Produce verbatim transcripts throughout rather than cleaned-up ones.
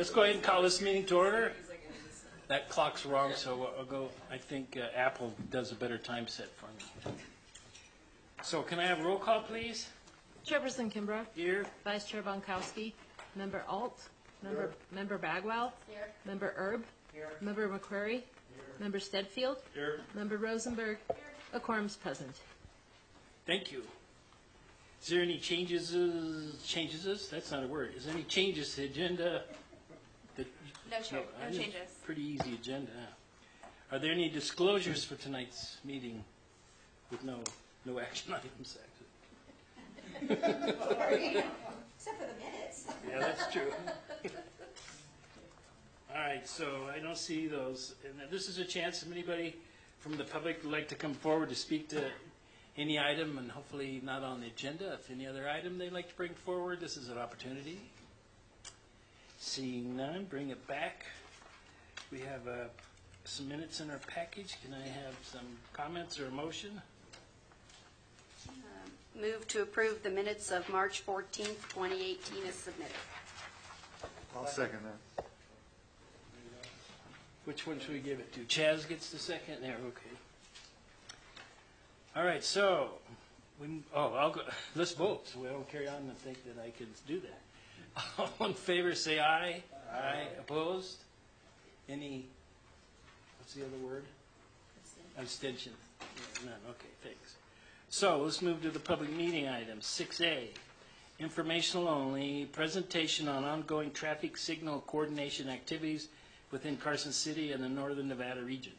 let's go ahead and call this meeting to order. That clock's wrong, so I'll go. I think uh, Apple does a better time set for me. So can I have roll call, please? Chairperson Kimbrough. Here. Vice Chair Bonkowski. Member Alt. Member Here. Member Bagwell. Here. Member Erb. Here. Member McQuarrie. Here. Member Stedfield. Here. Member Rosenberg. Here. A quorum's present. Thank you. Is there any changes? Changes? That's not a word. Is there any changes to the agenda? That, no, Chair. No, no changes. Pretty easy agenda. Are there any disclosures for tonight's meeting with no no action items? Except for the minutes. Yeah, that's true. All right, so I don't see those. And this is a chance if anybody from the public would like to come forward to speak to any item, and hopefully not on the agenda. If any other item they'd like to bring forward, this is an opportunity. Seeing none, bring it back. We have uh, some minutes in our package. Can I have some comments or a motion? Uh, move to approve the minutes of March fourteenth, twenty eighteen as submitted. I'll second that. Which one should we give it to? Chaz gets the second there, okay. All right, so, we, oh, I'll go, let's vote, so we don't carry on and think that I can do that. All in favor, say aye. Aye. Aye. Opposed? Any, what's the other word? Abstention. Yeah, none, okay, thanks. So, let's move to the public meeting item, six A. Informational only, presentation on ongoing traffic signal coordination activities within Carson City and the Northern Nevada region.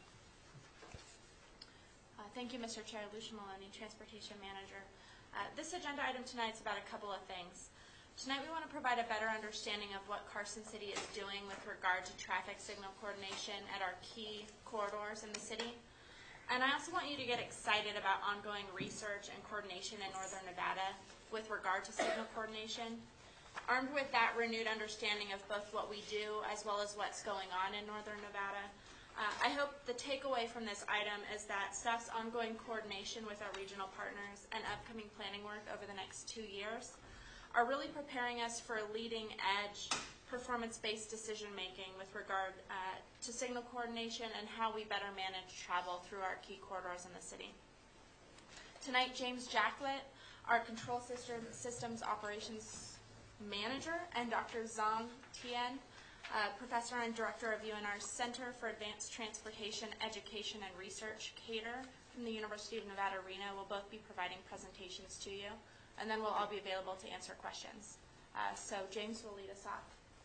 Thank you, Mister Chair. Lucia Maloney, Transportation Manager. Uh, this agenda item tonight is about a couple of things. Tonight we want to provide a better understanding of what Carson City is doing with regard to traffic signal coordination at our key corridors in the city. And I also want you to get excited about ongoing research and coordination in Northern Nevada with regard to signal coordination. Armed with that renewed understanding of both what we do as well as what's going on in Northern Nevada, Uh, I hope the takeaway from this item is that staff's ongoing coordination with our regional partners and upcoming planning work over the next two years are really preparing us for leading-edge performance-based decision-making with regard uh, to signal coordination and how we better manage travel through our key corridors in the city. Tonight, James Jacklett, our Control System, Systems Operations Manager, and Doctor Zong Tien, Uh, Professor and Director of U N R's Center for Advanced Transportation, Education, and Research, CATER, from the University of Nevada, Reno, will both be providing presentations to you, and then we'll all be available to answer questions. Uh, so James will lead us off.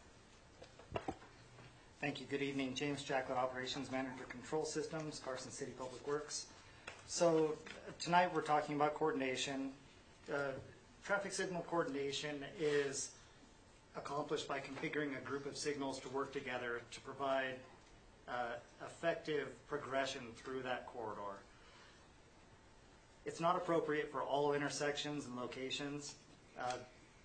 Thank you. Good evening. James Jacklett, Operations Manager, Control Systems, Carson City Public Works. So tonight we're talking about coordination. Uh, traffic signal coordination is accomplished by configuring a group of signals to work together to provide uh, effective progression through that corridor. It's not appropriate for all intersections and locations. Uh,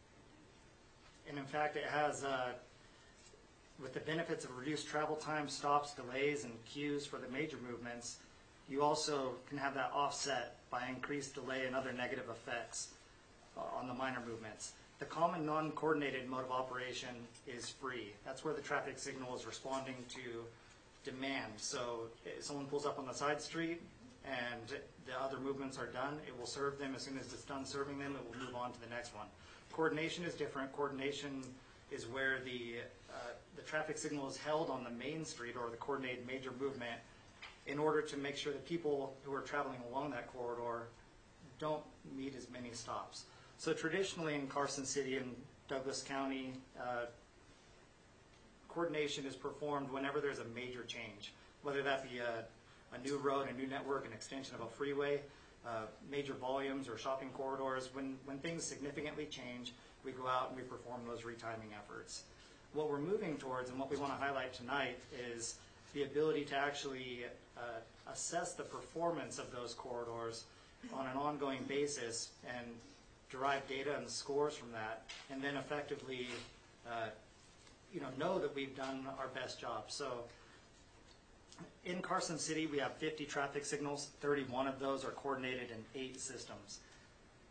and in fact, it has, uh, with the benefits of reduced travel time, stops, delays, and queues for the major movements, you also can have that offset by increased delay and other negative effects uh, on the minor movements. The common non-coordinated mode of operation is free. That's where the traffic signal is responding to demand. So if someone pulls up on the side street and the other movements are done, it will serve them. As soon as it's done serving them, it will move on to the next one. Coordination is different. Coordination is where the, uh, the traffic signal is held on the main street or the coordinated major movement in order to make sure that people who are traveling along that corridor don't meet as many stops. So traditionally in Carson City and Douglas County, uh, coordination is performed whenever there's a major change, whether that be a, a new road, a new network, an extension of a freeway, uh, major volumes or shopping corridors. When, when things significantly change, we go out and we perform those retiming efforts. What we're moving towards and what we want to highlight tonight is the ability to actually uh, assess the performance of those corridors on an ongoing basis and derive data and scores from that, and then effectively, uh, you know, know that we've done our best job. So, in Carson City, we have fifty traffic signals. thirty-one of those are coordinated in eight systems.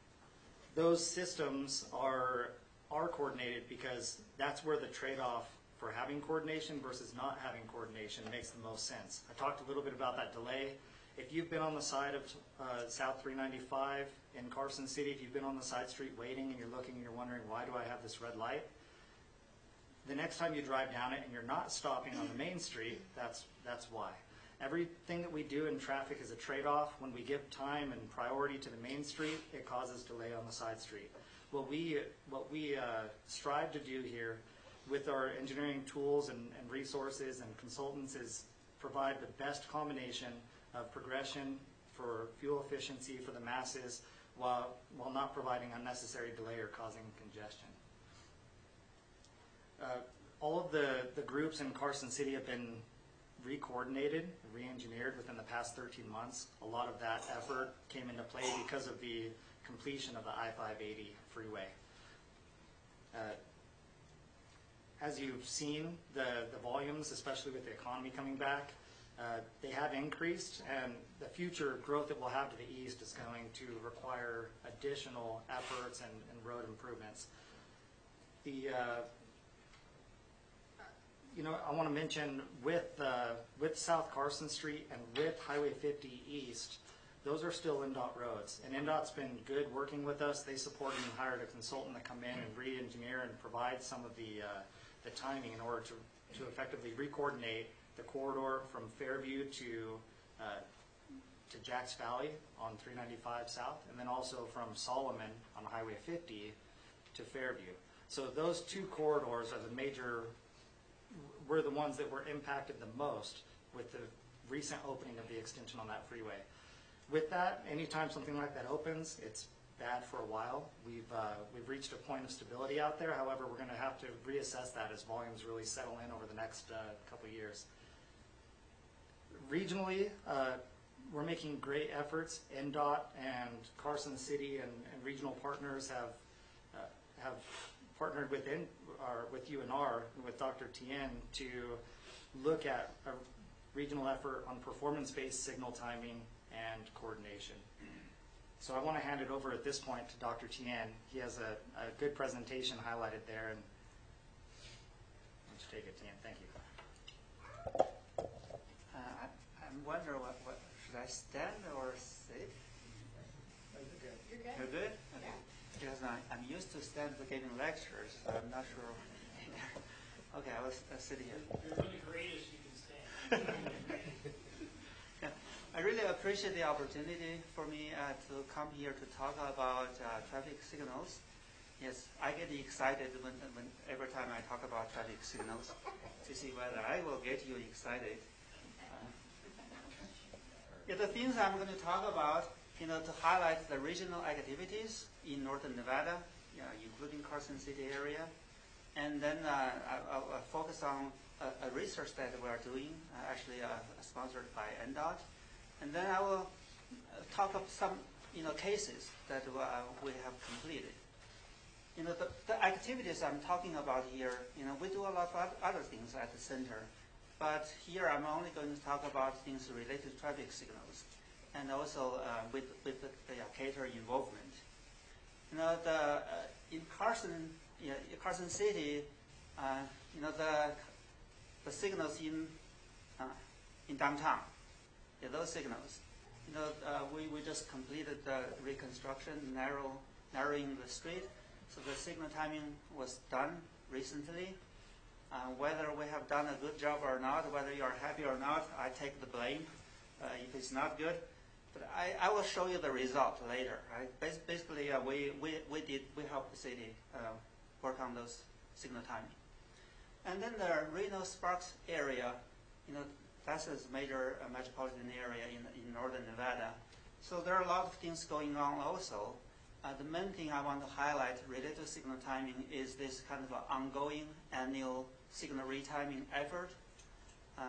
Those systems are are coordinated because that's where the trade-off for having coordination versus not having coordination makes the most sense. I talked a little bit about that delay. If you've been on the side of uh, South three ninety-five in Carson City, if you've been on the side street waiting and you're looking and you're wondering, why do I have this red light? The next time you drive down it and you're not stopping on the main street, that's, that's why. Everything that we do in traffic is a trade-off. When we give time and priority to the main street, it causes delay on the side street. What we, what we uh, strive to do here with our engineering tools and, and resources and consultants is provide the best combination of progression for fuel efficiency for the masses while, while not providing unnecessary delay or causing congestion. Uh, all of the, the groups in Carson City have been re-coordinated, re-engineered within the past thirteen months. A lot of that effort came into play because of the completion of the I five eighty freeway. Uh, as you've seen, the, the volumes, especially with the economy coming back, uh, they have increased, and the future growth that we'll have to the east is going to require additional efforts and, and road improvements. The uh, You know, I want to mention with uh, with South Carson Street and with Highway fifty East, those are still N DOT roads. And N DOT's been good working with us. They supported and hired a consultant to come in and re-engineer and provide some of the uh, the timing in order to, to effectively re-coordinate the corridor from Fairview to uh, to Jacks Valley on three ninety-five South, and then also from Solomon on Highway fifty to Fairview. So those two corridors are the major were the ones that were impacted the most with the recent opening of the extension on that freeway. With that, anytime something like that opens, it's bad for a while. We've, uh, we've reached a point of stability out there. However, we're going to have to reassess that as volumes really settle in over the next uh, couple of years. Regionally, uh, we're making great efforts. N DOT and Carson City and, and regional partners have, uh, have partnered with, in, or with U N R, with Doctor Tien, to look at a regional effort on performance-based signal timing and coordination. So I want to hand it over at this point to Doctor Tien. He has a, a good presentation highlighted there, and let's take it, Tien. Thank you. Uh, I, I'm wondering what, what should I stand or sit? You're good. You're good? You're good? Okay. Because I, I'm used to stand giving lectures, so I'm not sure. Okay, I will uh, sit here. You're really great as you can stand. Yeah, I really appreciate the opportunity for me uh, to come here to talk about uh, traffic signals. Yes, I get excited when, when every time I talk about traffic signals to see whether I will get you excited. Uh, yeah, the things I'm going to talk about, you know, to highlight the regional activities in northern Nevada, yeah, including Carson City area. And then uh, I, I'll, I'll focus on a, a research that we are doing, uh, actually uh, sponsored by N DOT. And then I will uh, talk of some, you know, cases that uh, we have completed. You know, the, the activities I'm talking about here, you know, we do a lot of other things at the center. But here I'm only going to talk about things related to traffic signals, and also uh, with, with the, the uh, cater involvement. You know, the, uh, in Carson, you know, Carson City, uh, you know, the, the signals in, uh, in downtown, yeah, those signals, you know, uh, we, we just completed the reconstruction, narrow, narrowing the street. So the signal timing was done recently. Uh, whether we have done a good job or not, whether you are happy or not, I take the blame uh, if it's not good. But I, I will show you the result later. Right? Bas basically, uh, we, we, we did we helped the city uh, work on those signal timing. And then the Reno Sparks area, you know, that's a major uh, metropolitan area in in northern Nevada. So there are a lot of things going on also. Uh, the main thing I want to highlight related to signal timing is this kind of an ongoing annual signal retiming effort. Uh,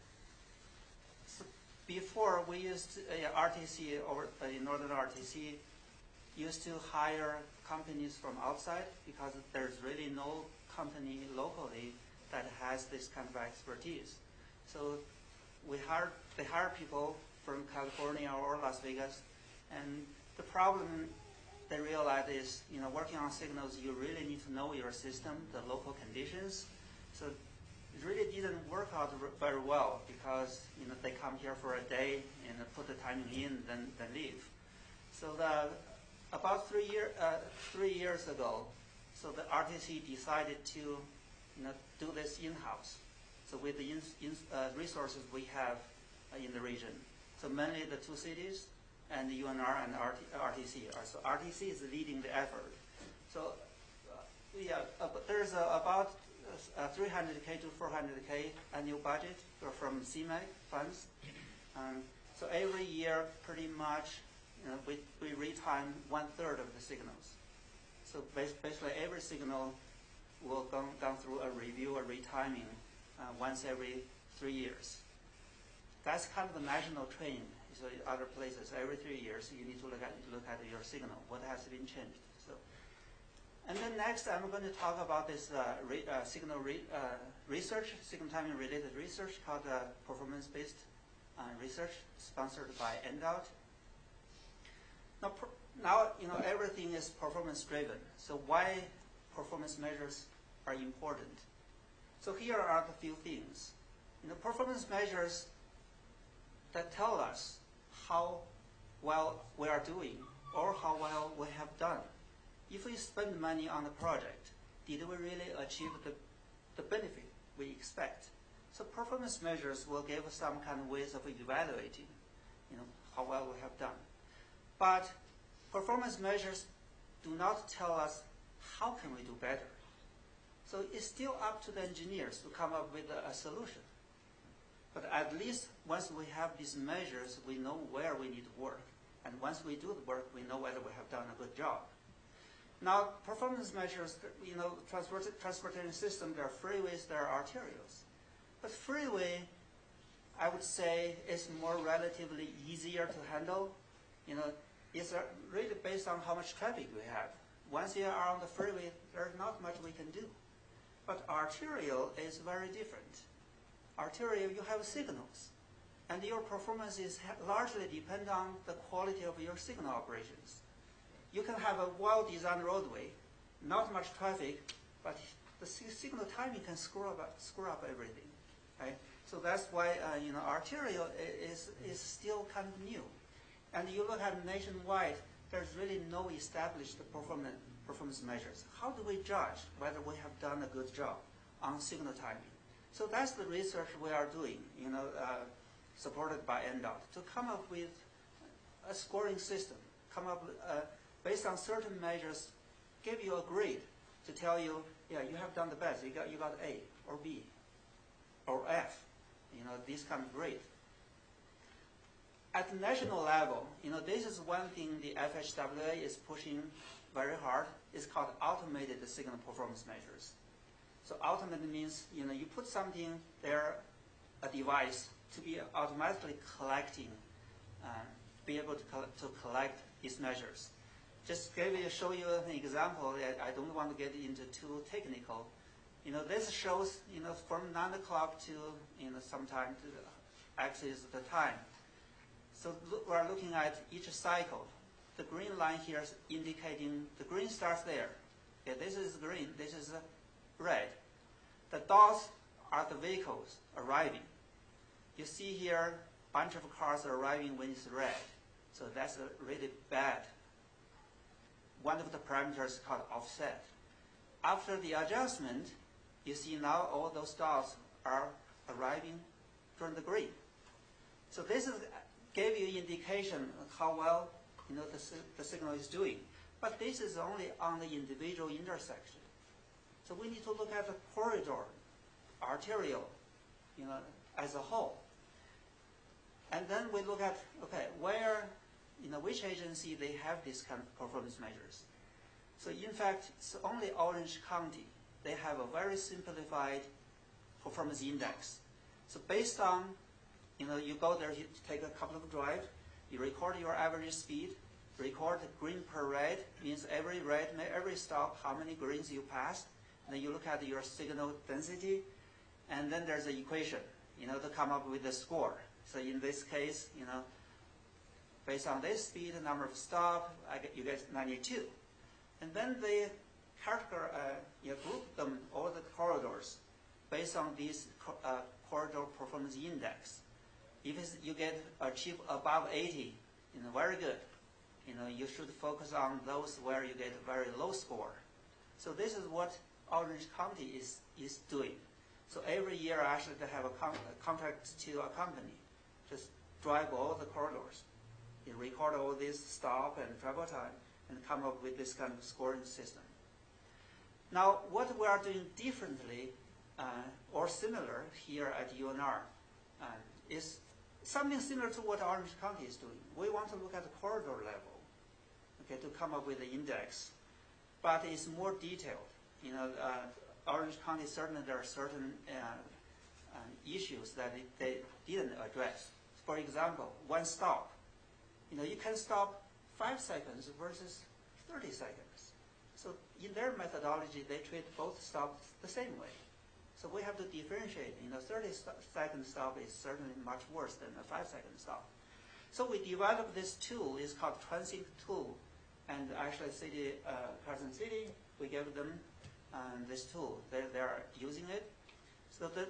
so before we used uh, R T C, or uh, Northern R T C, used to hire companies from outside because there's really no company locally that has this kind of expertise. So we hired, they hire people from California or Las Vegas, and the problem they realize is, you know, working on signals, you really need to know your system, the local conditions. So it really didn't work out very well because you know they come here for a day and put the timing in, then then leave. So the, about three year uh, three years ago, so the R T C decided to you know do this in-house. So with the in, in, uh, resources we have uh, in the region, so mainly the two cities and the U N R and R T C. So R T C is leading the effort. So uh, yeah, uh, there's uh, about uh, three hundred K to four hundred K annual budget from C M A C funds. Um, so every year, pretty much, you know, we, we retime one third of the signals. So basically, every signal will go down through a review, a retiming, uh, once every three years. That's kind of the national trend. So in other places, every three years, you need to look at look at your signal. What has been changed? So, and then next, I'm going to talk about this uh, re, uh, signal re, uh, research, signal timing related research called uh, performance-based uh, research, sponsored by N D O T. Now, per, now, you know, everything is performance-driven. So why performance measures are important? So here are the few things. You know, performance measures that tell us how well we are doing or how well we have done. If we spend money on the project, did we really achieve the, the benefit we expect? So performance measures will give us some kind of ways of evaluating, you know, how well we have done. But performance measures do not tell us how can we do better. So it's still up to the engineers to come up with a, a solution. But at least once we have these measures, we know where we need to work. And once we do the work, we know whether we have done a good job. Now, performance measures, you know, transport, transportation system, there are freeways, there are arterials. But freeway, I would say, is more relatively easier to handle. You know, it's really based on how much traffic we have. Once you are on the freeway, there's not much we can do. But arterial is very different. Arterial, you have signals, and your performance is largely depend on the quality of your signal operations. You can have a well-designed roadway, not much traffic, but the signal timing can screw up, screw up everything. Right? So that's why uh, you know arterial is is still kind of new, and you look at nationwide, there's really no established performance performance measures. How do we judge whether we have done a good job on signal timing? So that's the research we are doing, you know, uh, supported by N D O T, to come up with a scoring system, come up uh, based on certain measures, give you a grade to tell you, yeah, you have done the best. You got you got A or B or F, you know, this kind of grade. At the national level, you know, this is one thing the F H W A is pushing very hard. It's called automated signal performance measures. So automated means, you know, you put something there, a device, to be automatically collecting, uh, be able to, to collect these measures. Just give you, show you an example. I don't want to get into too technical. You know, this shows, you know, from nine o'clock to, you know, sometime to the axis of the time. So look, we're looking at each cycle. The green line here is indicating the green starts there. Okay, this is green, this is red. The dots are the vehicles arriving. You see here, a bunch of cars are arriving when it's red. So that's a really bad. One of the parameters is called offset. After the adjustment, you see now all those dots are arriving from the green. So this is gave you indication of how well, you know, the, the signal is doing. But this is only on the individual intersection. So we need to look at the corridor, arterial, you know, as a whole. And then we look at, okay, where, you know, which agency they have this kind of performance measures. So in fact, it's only Orange County. They have a very simplified performance index. So based on, you know, you go there, you take a couple of drive, you record your average speed, record green per red, means every red, every stop, how many greens you passed. Then you look at your signal density, and then there's an equation, you know, to come up with the score. So in this case, you know, based on this speed, number of stop, I get, you get ninety-two. And then they categorize, uh, you know, group them all the corridors based on this co- uh, corridor performance index. If it's, you get achieve above eighty, you know, very good. You know, you should focus on those where you get a very low score. So this is what Orange County is, is doing. So every year actually they have a, con- a contract to a company, just drive all the corridors, you record all this stop and travel time, and come up with this kind of scoring system. Now, what we are doing differently uh, or similar here at U N R uh, is something similar to what Orange County is doing. We want to look at the corridor level, okay, to come up with the index, but it's more detailed. You know, uh, Orange County, certainly there are certain uh, uh, issues that it, they didn't address. For example, one stop. You know, you can stop five seconds versus thirty seconds. So in their methodology, they treat both stops the same way. So we have to differentiate. You know, thirty second stop is certainly much worse than a five second stop. So we developed this tool. It's called Transit tool. And actually, City, uh, Carson City, we gave them um, this tool. They they are using it. So that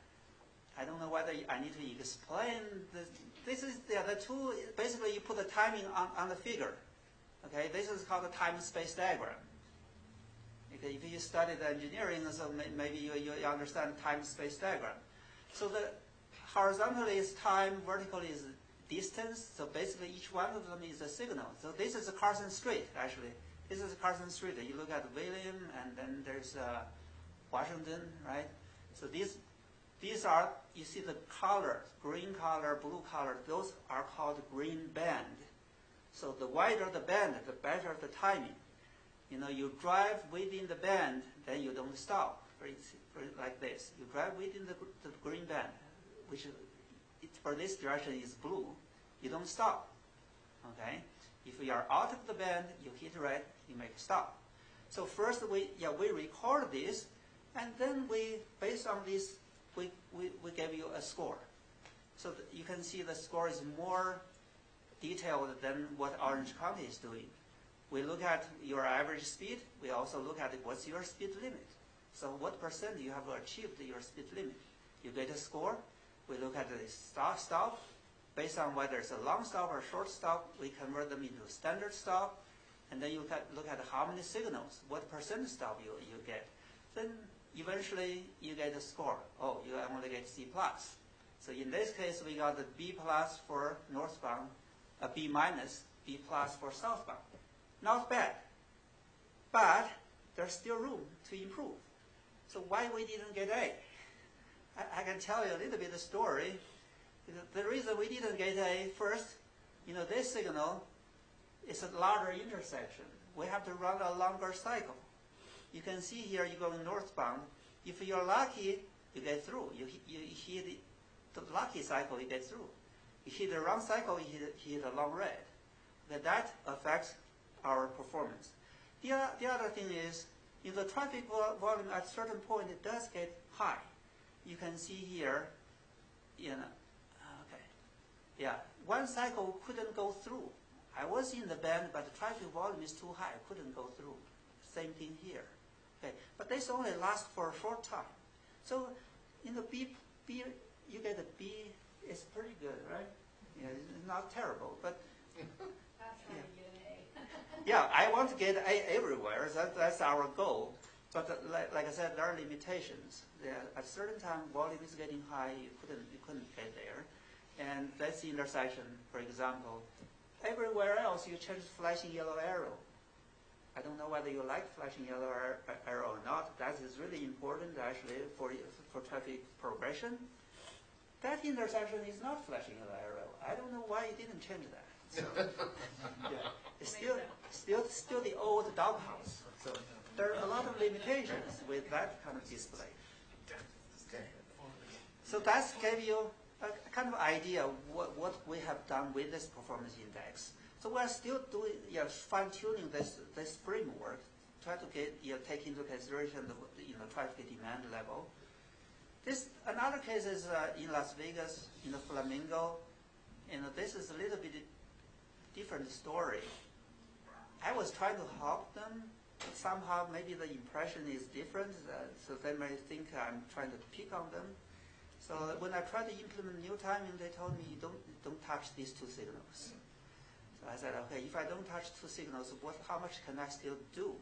I don't know whether I need to explain this. This is the, the tool. Basically, you put the timing on, on the figure. Okay, this is called the time-space diagram. Okay, if you studied engineering, so may, maybe you, you understand time-space diagram. So the horizontally is time, vertically is distance. So basically, each one of them is a signal. So this is a Carson Street, actually. This is Carson Street. You look at William, and then there's uh, Washington, right? So these these are, you see the color, green color, blue color. Those are called green band. So the wider the band, the better the timing. You know, you drive within the band, then you don't stop. For, for like this, you drive within the, the green band, which it, for this direction is blue. You don't stop. Okay. If you are out of the band, you hit red, you make a stop. So first we yeah we record this, and then we based on this we we, we give you a score. So that you can see the score is more detailed than what Orange County is doing. We look at your average speed. We also look at what's your speed limit. So what percent you have achieved your speed limit. You get a score. We look at the stop, stop. Based on whether it's a long stop or short stop, we convert them into standard stop. And then you can look at how many signals, what percent stop you, you get. Then eventually you get a score. Oh, you only get C plus. So in this case, we got the B plus for northbound, a B minus, B plus for southbound. Not bad, but there's still room to improve. So why we didn't get A? I, I can tell you a little bit of the story. The reason we didn't get A, first, you know, this signal is a larger intersection. We have to run a longer cycle. You can see here you're going northbound. If you're lucky, you get through. You, you hit the lucky cycle, you get through. You hit the wrong cycle, you hit, hit a long red. That, that affects our performance. The, uh, the other thing is, in the traffic vo volume at a certain point, it does get high. You can see here, you know, okay, yeah, one cycle couldn't go through. I was in the band, but the traffic volume is too high, I couldn't go through. Same thing here. Okay, but this only lasts for a short time. So, in the B, B, you get a B, it's pretty good, right? Yeah, it's not terrible, but. Yeah. Yeah, I want to get A everywhere. That, that's our goal. But uh, like, like I said, there are limitations. There, at a certain time, volume is getting high. You couldn't, you couldn't get there. And that's the intersection, for example. Everywhere else, you change flashing yellow arrow. I don't know whether you like flashing yellow arrow or not. That is really important, actually, for, for traffic progression. That intersection is not flashing yellow arrow. I don't know why you didn't change that. So, yeah, it's still, still, still the old doghouse. So there are a lot of limitations with that kind of display. So that's gave you a kind of idea of what, what we have done with this performance index. So we're still doing, yeah, fine-tuning this this framework, try to get, yeah, take into consideration the, you know, traffic demand level. This another case is uh, in Las Vegas, in the Flamingo. You know, this is a little bit different story. I was trying to help them somehow maybe the impression is different, uh, so they may think I'm trying to pick on them. So when I tried to implement new timing, they told me don't don't touch these two signals. So I said, okay, if I don't touch two signals, what? How much can I still do?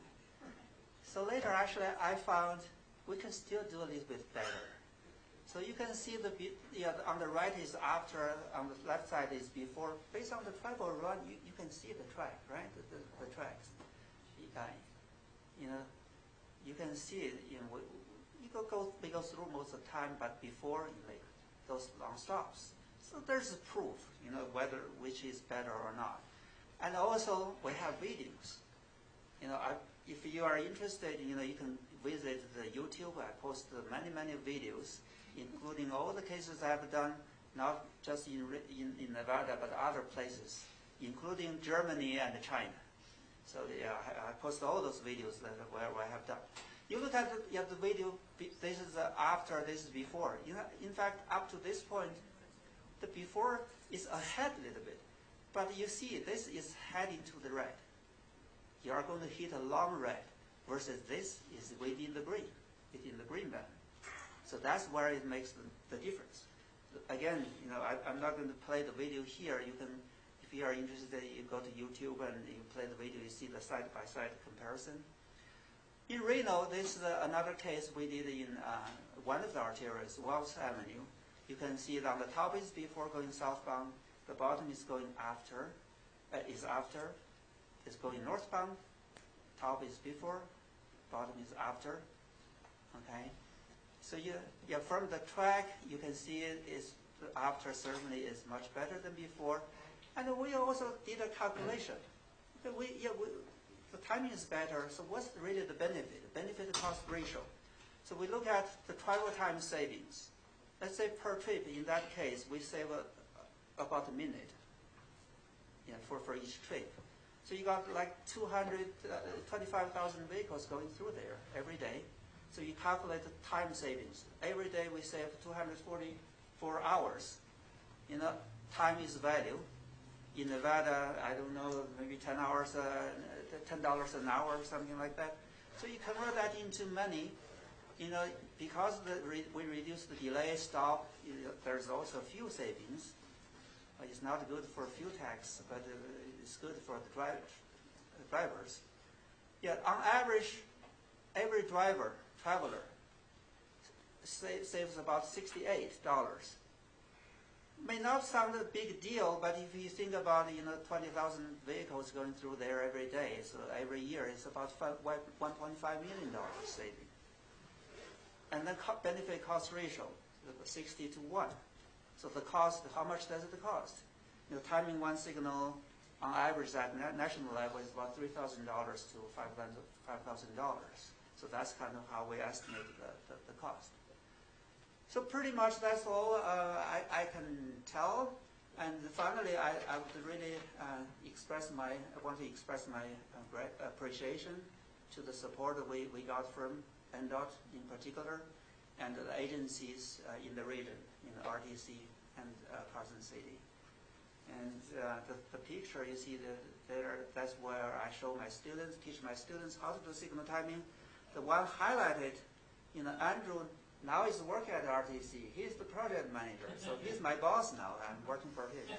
So later, actually, I found we can still do a little bit better. So you can see the yeah, on the right is after, on the left side is before. Based on the travel run, you, you can see the track, right? The, the, the tracks. Uh, you know, you can see it. You know, we, you go, go we go through most of the time, but before and later, those long stops. So there's proof, you know, whether which is better or not. And also we have videos. You know, I, if you are interested, you know, you can visit the YouTube. I post many many videos, including all the cases I've done, not just in, in, in Nevada, but other places, including Germany and China. So yeah, I, I post all those videos that where, where I have done. You look at the, yeah, the video, this is uh, after, this is before. You know, in fact, up to this point, the before is ahead a little bit. But you see, this is heading to the right. You are going to hit a long red, versus this is within the green, within the green band. So that's where it makes the, the difference. Again, you know, I, I'm not going to play the video here. You can, if you are interested, you go to YouTube and you play the video. You see the side-by-side comparison. In Reno, this is uh, another case we did in uh, one of the arterials, Wells Avenue. You can see it on the top is before going southbound. The bottom is going after, uh, is after. It's going northbound. Top is before, bottom is after. Okay. So you, yeah, from the track, you can see it is after certainly is much better than before. And we also did a calculation. We, yeah, we, the timing is better, so what's really the benefit? Benefit cost ratio. So we look at the travel time savings. Let's say per trip, in that case, we save a, about a minute you know, for, for each trip. So you got like two hundred twenty-five thousand vehicles going through there every day. So you calculate the time savings. Every day we save two hundred forty-four hours. You know, time is value. In Nevada, I don't know, maybe ten hours, uh, ten dollars an hour or something like that. So you convert that into money. You know, because the re we reduce the delay, stop. You know, there's also fuel savings. Uh, it's not good for fuel tax, but uh, it's good for the drive, uh, drivers. Yeah, on average, every driver, traveler, sa saves about sixty-eight dollars. May not sound a big deal, but if you think about, you know, twenty thousand vehicles going through there every day, so every year it's about one point five million dollars saving. And then co benefit cost ratio, sixty to one. So the cost, how much does it cost? You know, timing one signal on average at na national level is about three thousand dollars to five thousand dollars. So that's kind of how we estimate the, the, the cost. So pretty much that's all uh, I, I can tell. And finally, I, I would really uh, express my, I want to express my uh, great appreciation to the support that we, we got from N D O T in particular, and the agencies uh, in the region, in R T C and uh, Carson City. And uh, the, the picture you see that there, that's where I show my students, teach my students how to do signal timing. The one highlighted, you know, Andrew now is working at R T C. He's the project manager, so he's my boss now. I'm working for him.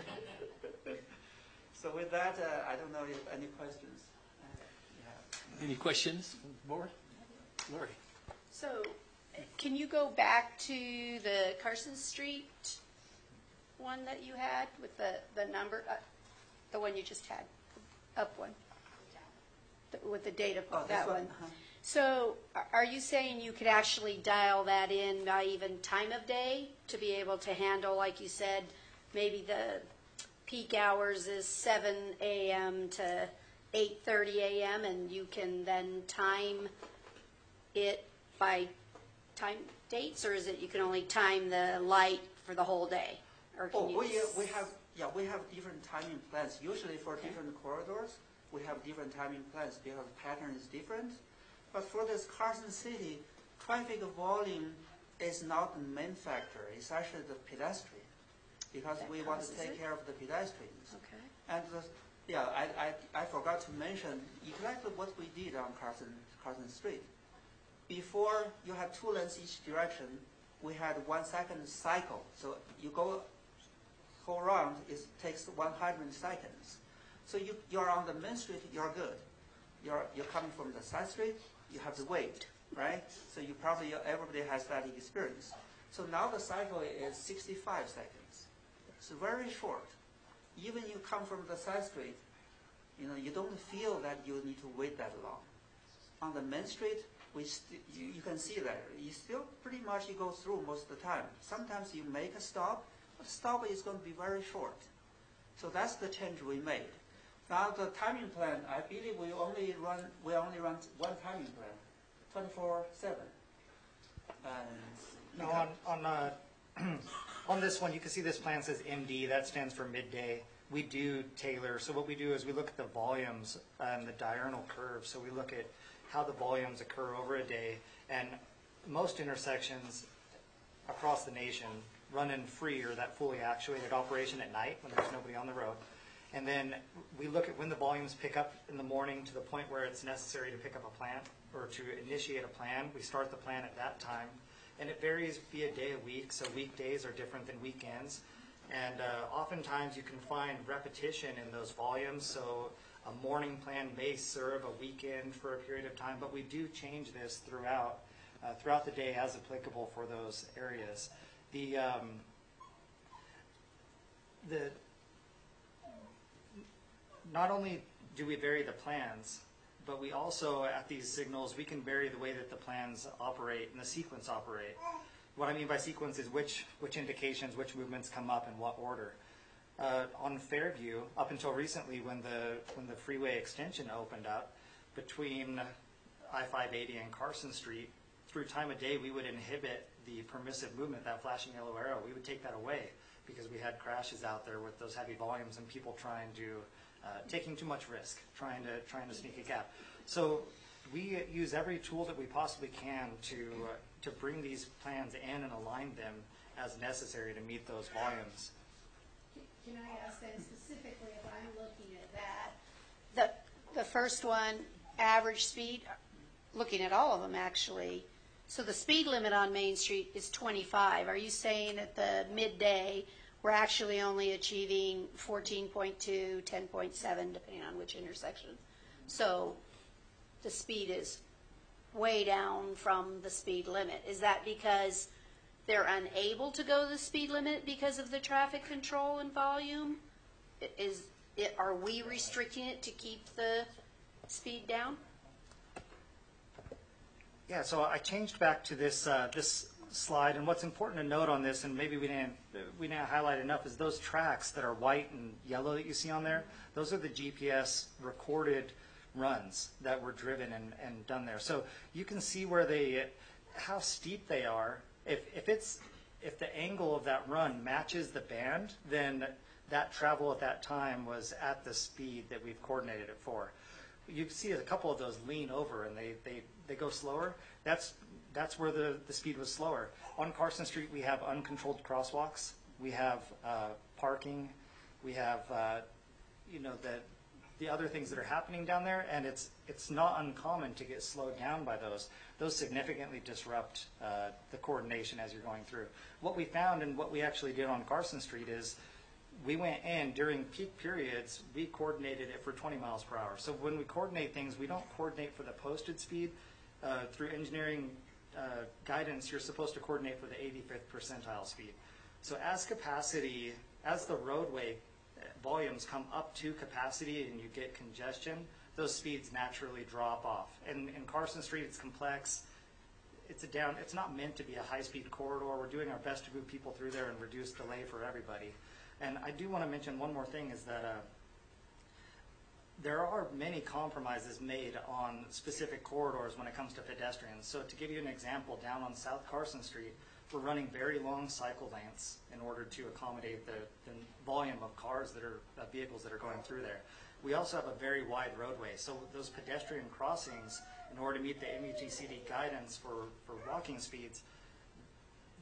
So with that, uh, I don't know if any questions. Uh, yeah. Any questions from the board? Lori. So, can you go back to the Carson Street one that you had with the, the number, uh, the one you just had, up one, the, with the data, Oh, that one? one. Uh-huh. So, are- are you saying you could actually dial that in by even time of day to be able to handle, like you said, maybe the peak hours is seven A M to eight thirty A M and you can then time it by time dates, or is it you can only time the light for the whole day? Or can Oh, you we, uh, just- we have, yeah, we have different timing plans. Usually for different corridors, we have different timing plans because the pattern is different. But for this Carson City, traffic volume is not the main factor. It's actually the pedestrian, because That we want to causes take it? care of the pedestrians. Okay. And the, Yeah, I, I, I forgot to mention exactly what we did on Carson, Carson Street. Before you had two lanes each direction, we had one second cycle. So you go whole round, it takes one hundred seconds. So you, you're on the main street, you're good. You're, you're coming from the side street, you have to wait, right? So you probably, everybody has that experience. So now the cycle is sixty-five seconds. It's very short. Even you come from the side street, you know, you don't feel that you need to wait that long. On the main street, we st you, you can see that you still pretty much you go through most of the time. Sometimes you make a stop, but the stop is going to be very short. So that's the change we made. Now the timing plan, I believe we only run we only run one timing plan, twenty-four seven. No, on on uh, on this one, you can see this plan says M D. That stands for midday. We do tailor. So what we do is we look at the volumes and the diurnal curve. So we look at how the volumes occur over a day. And most intersections across the nation run in free or that fully actuated operation at night when there's nobody on the road. And then we look at when the volumes pick up in the morning to the point where it's necessary to pick up a plan or to initiate a plan. We start the plan at that time. And it varies via day a week, so weekdays are different than weekends. And uh, oftentimes you can find repetition in those volumes, so a morning plan may serve a weekend for a period of time, but we do change this throughout uh, throughout the day as applicable for those areas. The, um, the not only do we vary the plans, but we also, at these signals, we can vary the way that the plans operate and the sequence operate. What I mean by sequence is which, which indications, which movements come up in what order. Uh, on Fairview, up until recently when the, when the freeway extension opened up, between I five eighty and Carson Street, through time of day we would inhibit the permissive movement, that flashing yellow arrow. We would take that away because we had crashes out there with those heavy volumes and people trying to Uh, taking too much risk, trying to trying to sneak a gap. So we use every tool that we possibly can to uh, to bring these plans in and align them as necessary to meet those volumes. Can I ask then specifically if I'm looking at that? The, the first one, average speed, looking at all of them actually. So the speed limit on Main Street is twenty-five. Are you saying at the midday we're actually only achieving fourteen point two, ten point seven, depending on which intersection? So the speed is way down from the speed limit. Is that because they're unable to go the speed limit because of the traffic control and volume? Is it, are we restricting it to keep the speed down? Yeah, so I changed back to this uh, this slide, and what's important to note on this, and maybe we didn't we didn't highlight enough, is those tracks that are white and yellow that you see on there. Those are the G P S recorded runs that were driven and, and done there. So you can see where they, how steep they are. If if it's if the angle of that run matches the band, then that travel at that time was at the speed that we've coordinated it for. You can see a couple of those lean over and they they, they go slower. That's That's where the, the speed was slower. On Carson Street, we have uncontrolled crosswalks. We have uh, parking. We have, uh, you know, the, the other things that are happening down there, and it's, it's not uncommon to get slowed down by those. Those significantly disrupt uh, the coordination as you're going through. What we found and what we actually did on Carson Street is we went in during peak periods, we coordinated it for twenty miles per hour. So when we coordinate things, we don't coordinate for the posted speed. Uh, through engineering Uh, guidance, you're supposed to coordinate for the eighty-fifth percentile speed. So as capacity, as the roadway volumes come up to capacity and you get congestion, those speeds naturally drop off. And in Carson Street, it's complex. It's a down. It's not meant to be a high-speed corridor. We're doing our best to move people through there and reduce delay for everybody. And I do want to mention one more thing is that uh, there are many compromises made on specific corridors when it comes to pedestrians. So to give you an example, down on South Carson Street, we're running very long cycle lengths in order to accommodate the, the volume of cars that are, uh, vehicles that are going through there. We also have a very wide roadway. So those pedestrian crossings, in order to meet the M U T C D guidance for, for walking speeds,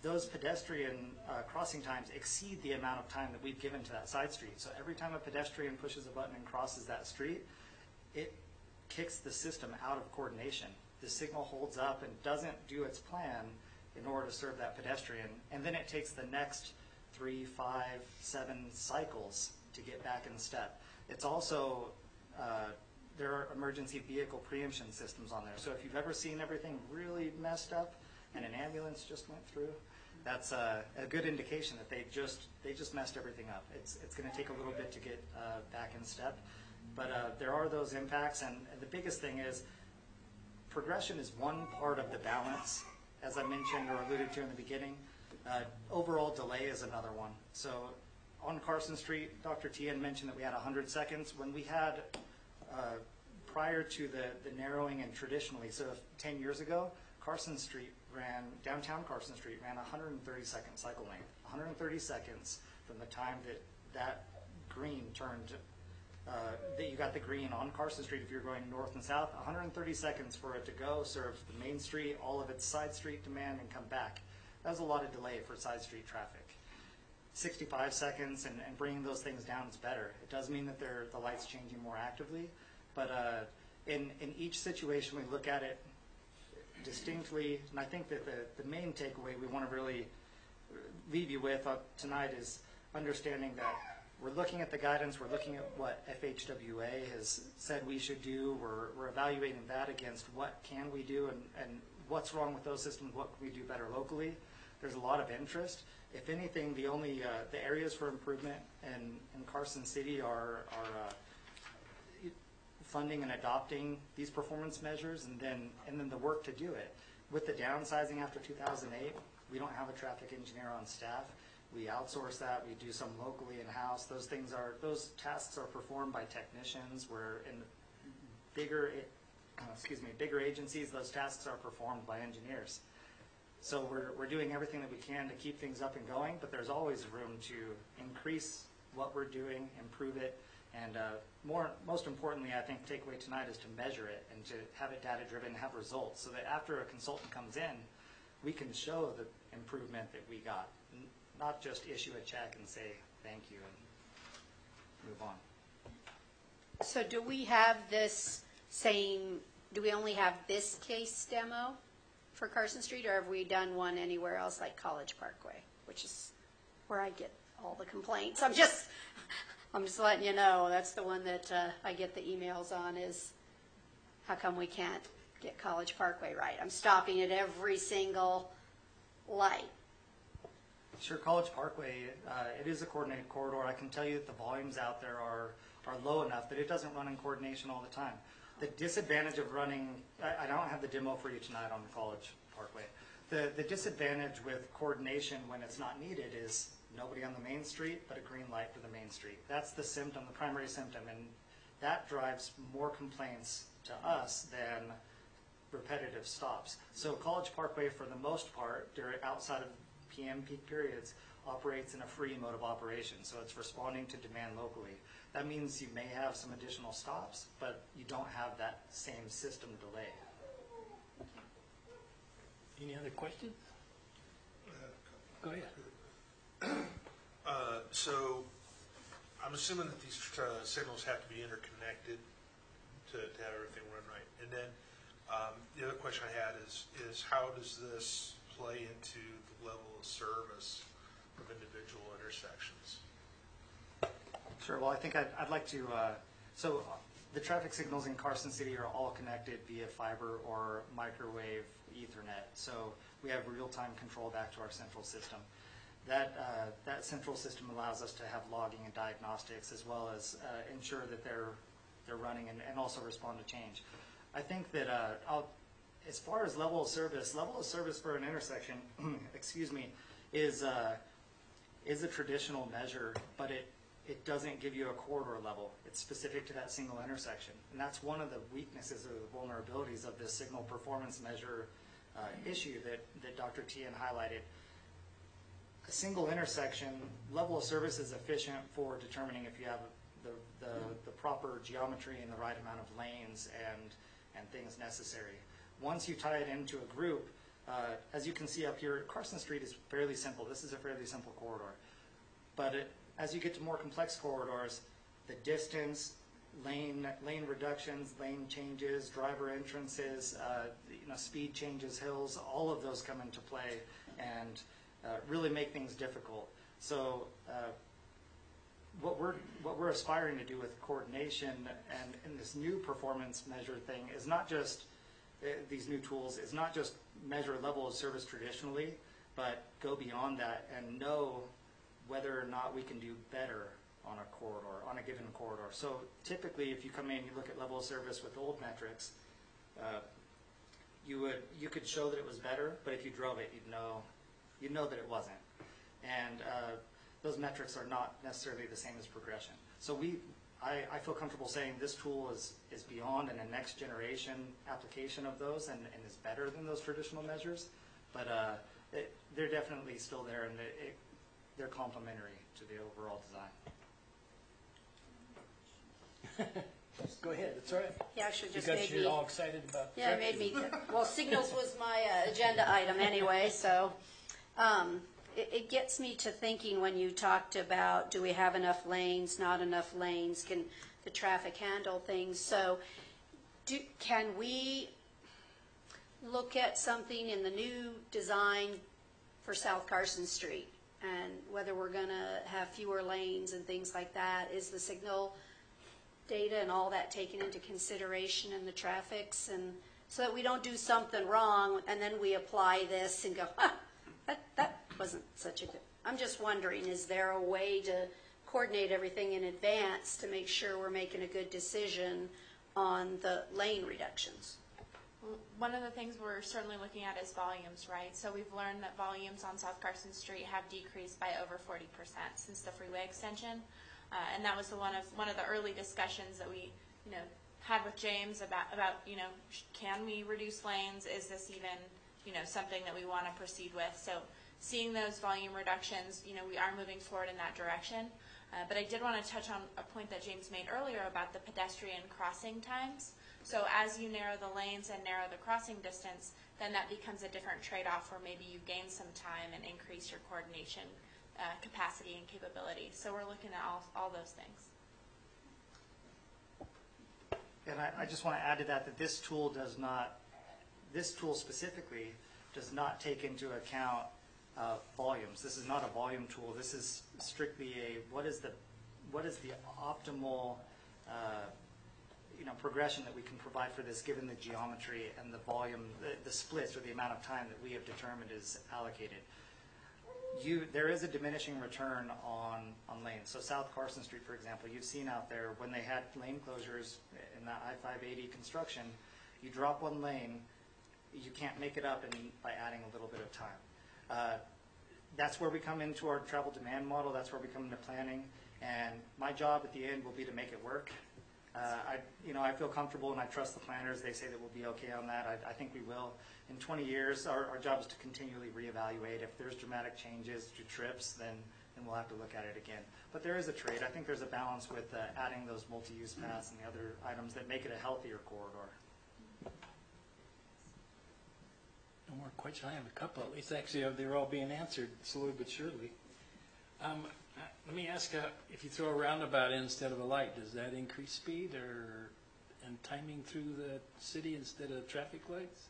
those pedestrian uh, crossing times exceed the amount of time that we've given to that side street. So every time a pedestrian pushes a button and crosses that street, it kicks the system out of coordination. The signal holds up and doesn't do its plan in order to serve that pedestrian, and then it takes the next three, five, seven cycles to get back in step. It's also, uh, there are emergency vehicle preemption systems on there. So if you've ever seen everything really messed up and an ambulance just went through, that's a, a good indication that they just they just messed everything up. It's it's going to take a little bit to get uh, back in step, but uh, there are those impacts, and, and the biggest thing is progression is one part of the balance, as I mentioned or alluded to in the beginning. Uh, overall delay is another one. So on Carson Street, Doctor Tien mentioned that we had one hundred seconds. When we had, uh, prior to the, the narrowing and traditionally, so if ten years ago, Carson Street ran, downtown Carson Street ran one hundred thirty second cycle length. one hundred thirty seconds from the time that that green turned, uh, that you got the green on Carson Street if you're going north and south, one hundred thirty seconds for it to go, serve the main street, all of its side street demand, and come back. That was a lot of delay for side street traffic. sixty-five seconds and, and bringing those things down is better. It does mean that they're, the light's changing more actively, but uh, in, in each situation we look at it distinctly, and I think that the, the main takeaway we want to really leave you with uh, tonight is understanding that we're looking at the guidance, we're looking at what F H W A has said we should do, we're, we're evaluating that against what can we do and, and what's wrong with those systems, what can we do better locally. There's a lot of interest. If anything, the only, uh, the areas for improvement in, in Carson City are, are uh, funding and adopting these performance measures, and then and then the work to do it. With the downsizing after two thousand eight, we don't have a traffic engineer on staff. We outsource that. We do some locally in-house. Those things are those tasks are performed by technicians. Where in bigger, uh, excuse me, bigger agencies, those tasks are performed by engineers. So we're we're doing everything that we can to keep things up and going, but there's always room to increase what we're doing, improve it. And uh, more, most importantly, I think takeaway tonight is to measure it and to have it data-driven and have results so that after a consultant comes in, we can show the improvement that we got, N not just issue a check and say thank you and move on. So do we have this same, do we only have this case demo for Carson Street, or have we done one anywhere else like College Parkway, which is where I get all the complaints? I'm just... I'm just letting you know, that's the one that uh, I get the emails on is, how come we can't get College Parkway right? I'm stopping at every single light. Sure, College Parkway, uh, it is a coordinated corridor. I can tell you that the volumes out there are, are low enough that it doesn't run in coordination all the time. The disadvantage of running, I, I don't have the demo for you tonight on the College Parkway. The, the disadvantage with coordination when it's not needed is nobody on the main street, but a green light for the main street. That's the symptom, the primary symptom, and that drives more complaints to us than repetitive stops. So College Parkway, for the most part, during outside of P M peak periods, operates in a free mode of operation. So it's responding to demand locally. That means you may have some additional stops, but you don't have that same system delay. Any other questions? Go ahead. Uh, so I'm assuming that these uh, signals have to be interconnected to, to have everything run right. And then um, the other question I had is, is how does this play into the level of service of individual intersections? Sure. Well, I think I'd, I'd like to, uh, so the traffic signals in Carson City are all connected via fiber or microwave Ethernet. So we have real-time control back to our central system. That, uh, that central system allows us to have logging and diagnostics as well as uh, ensure that they're, they're running and, and also respond to change. I think that uh, I'll, as far as level of service, level of service for an intersection, excuse me, is, uh, is a traditional measure, but it, it doesn't give you a corridor level. It's specific to that single intersection. And that's one of the weaknesses or the vulnerabilities of this signal performance measure uh, issue that, that Doctor Tien highlighted. A single intersection, level of service is efficient for determining if you have the, the, the proper geometry and the right amount of lanes and, and things necessary. Once you tie it into a group, Uh, as you can see up here, Carson Street is fairly simple. This is a fairly simple corridor. But it, as you get to more complex corridors, the distance, lane lane reductions, lane changes, driver entrances, uh, you know, speed changes, hills, all of those come into play and uh, really make things difficult. So uh, what we're what we're aspiring to do with coordination and in this new performance measure thing is not just uh, these new tools is not just measure level of service traditionally, but go beyond that and know whether or not we can do better on a corridor, on a given corridor. So typically, if you come in, you look at level of service with old metrics, uh, you would you could show that it was better, but if you drove it, you'd know you'd know that it wasn't. And uh, those metrics are not necessarily the same as progression. So we, I, I feel comfortable saying this tool is is beyond and a next generation application of those, and, and is better than those traditional measures. But uh, it, they're definitely still there, and it, it, they're complementary to the overall design. Go ahead, it's all right. He actually just Because made you're me, all excited about. yeah, it made me, well, signals was my uh, agenda item anyway, so um, it, it gets me to thinking when you talked about, do we have enough lanes, not enough lanes, can the traffic handle things? So do, can we look at something in the new design for South Carson Street? And whether we're going to have fewer lanes and things like that, is the signal data and all that taken into consideration in the traffics, and so that we don't do something wrong and then we apply this and go, ah, that, that wasn't such a good. I'm just wondering, is there a way to coordinate everything in advance to make sure we're making a good decision on the lane reductions? One of the things we're certainly looking at is volumes, right? So we've learned that volumes on South Carson Street have decreased by over forty percent since the freeway extension. Uh, and that was the one of one of the early discussions that we, you know, had with James about, about, you know, can we reduce lanes? Is this even, you know, something that we want to proceed with? So seeing those volume reductions, you know, we are moving forward in that direction. Uh, but I did want to touch on a point that James made earlier about the pedestrian crossing times. So as you narrow the lanes and narrow the crossing distance, then that becomes a different trade-off where maybe you gain some time and increase your coordination uh, capacity and capability. So we're looking at all, all those things. And I, I just want to add to that that this tool does not, this tool specifically does not take into account uh, volumes. This is not a volume tool. This is strictly a what is the what is the optimal uh, you know progression that we can provide for this given the geometry and the volume, the, the splits or the amount of time that we have determined is allocated. You, there is a diminishing return on, on lanes. So South Carson Street, for example, you've seen out there when they had lane closures in that I five eighty construction, you drop one lane, you can't make it up in, by adding a little bit of time. Uh, that's where we come into our travel demand model. That's where we come into planning. And my job at the end will be to make it work. Uh, I, you know, I feel comfortable and I trust the planners. They say that we'll be okay on that. I, I think we will. In twenty years, our, our job is to continually reevaluate. If there's dramatic changes to trips, then, then we'll have to look at it again. But there is a trade. I think there's a balance with uh, adding those multi-use paths and the other items that make it a healthier corridor. No more questions. I have a couple. At least actually they're all being answered slowly but surely. Um, uh, let me ask, uh, if you throw a roundabout in instead of a light, does that increase speed or and timing through the city instead of traffic lights?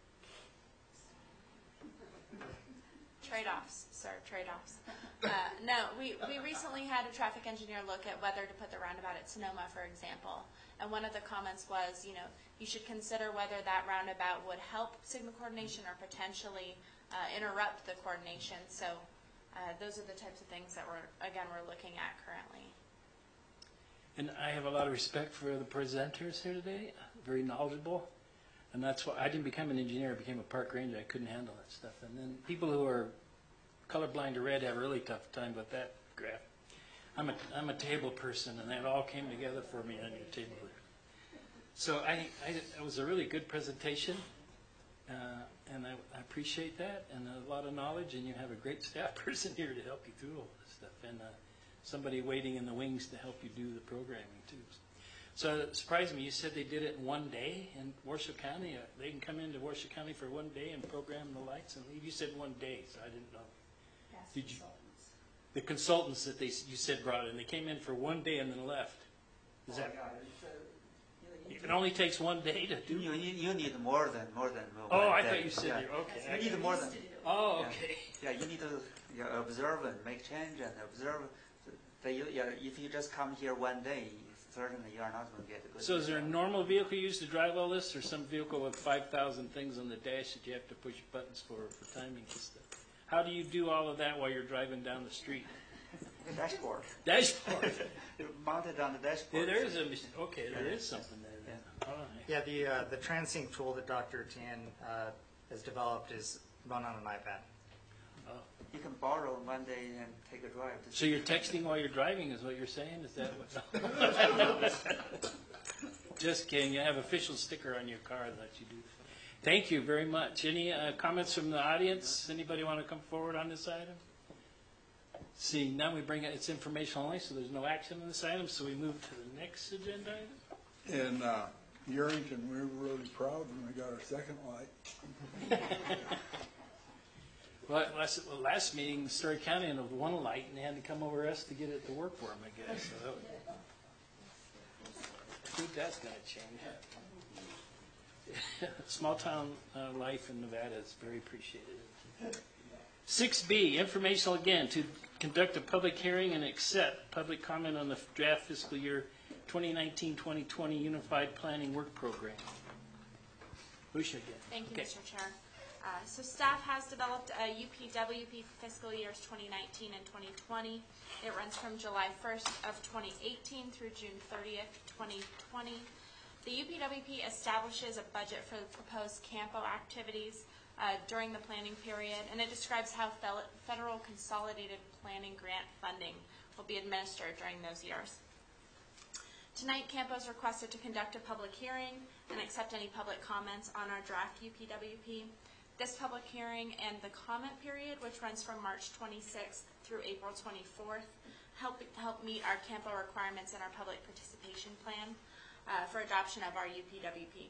Trade-offs, sir, trade-offs. Uh, no, we, we recently had a traffic engineer look at whether to put the roundabout at Sonoma, for example. And one of the comments was, you know, you should consider whether that roundabout would help signal coordination or potentially uh, interrupt the coordination. So uh, those are the types of things that we're, again, we're looking at currently. And I have a lot of respect for the presenters here today, very knowledgeable. And that's why I didn't become an engineer, I became a park ranger. I couldn't handle that stuff. And then people who are colorblind to red have a really tough time with that graph. I'm a, I'm a table person, and that all came together for me on your table there. So I, I, it was a really good presentation, uh, and I, I appreciate that, and a lot of knowledge, and you have a great staff person here to help you through all this stuff, and uh, somebody waiting in the wings to help you do the programming too. So it surprised me, you said they did it in one day in Washoe County? Uh, They can come into Washoe County for one day and program the lights and leave? You said one day, so I didn't know. Did you? The consultants that they, you said brought in, they came in for one day and then left. Is that, it only takes one day to do? You need, you need more than, more than one Oh, I day. thought you said, Yeah. you okay. You need more than, Oh, yeah. okay. yeah, you need to yeah, observe and make change and observe. That you, yeah, if you just come here one day, certainly you are not going to get a good So is there a result. normal vehicle used to drive all this, or some vehicle with five thousand things on the dash that you have to push buttons for, for timing and stuff? How do you do all of that while you're driving down the street? Dashboard. Dashboard. Mounted on the Yeah, dashboard. there is a, mach- okay, there is something there then. All right. Yeah, the, uh, the TransSync tool that Doctor Tien uh, has developed is run on an iPad. Oh. You can borrow one day and take a drive. To So you're texting while you're driving is what you're saying? Is that what? Just kidding. You have official sticker on your car that you do. Thank you very much. Any uh, comments from the audience? Anybody want to come forward on this item? Seeing none, we bring it, it's informational only, so there's no action on this item, so we move to the next agenda item. In uh, Yerington, we were really proud when we got our second light. Well, last, well, last meeting, Story County had one light, and they had to come over us to get it to work for them, I guess. So that was, I think that's going to change. Small town uh, life in Nevada is very appreciated. Six B, informational again, to conduct a public hearing and accept public comment on the draft fiscal year twenty nineteen twenty twenty Unified Planning Work Program. Lucia again. Thank you, Okay. Mister Chair. Uh, So staff has developed a U P W P for fiscal years twenty nineteen and twenty twenty. It runs from July first of twenty eighteen through June thirtieth, twenty twenty. The U P W P establishes a budget for the proposed CAMPO activities uh, during the planning period, and it describes how fel- federal consolidated planning grant funding will be administered during those years. Tonight, CAMPO is requested to conduct a public hearing and accept any public comments on our draft U P W P. This public hearing and the comment period, which runs from March twenty-sixth through April twenty-fourth, help help meet our CAMPO requirements in our public participation plan uh, for adoption of our U P W P.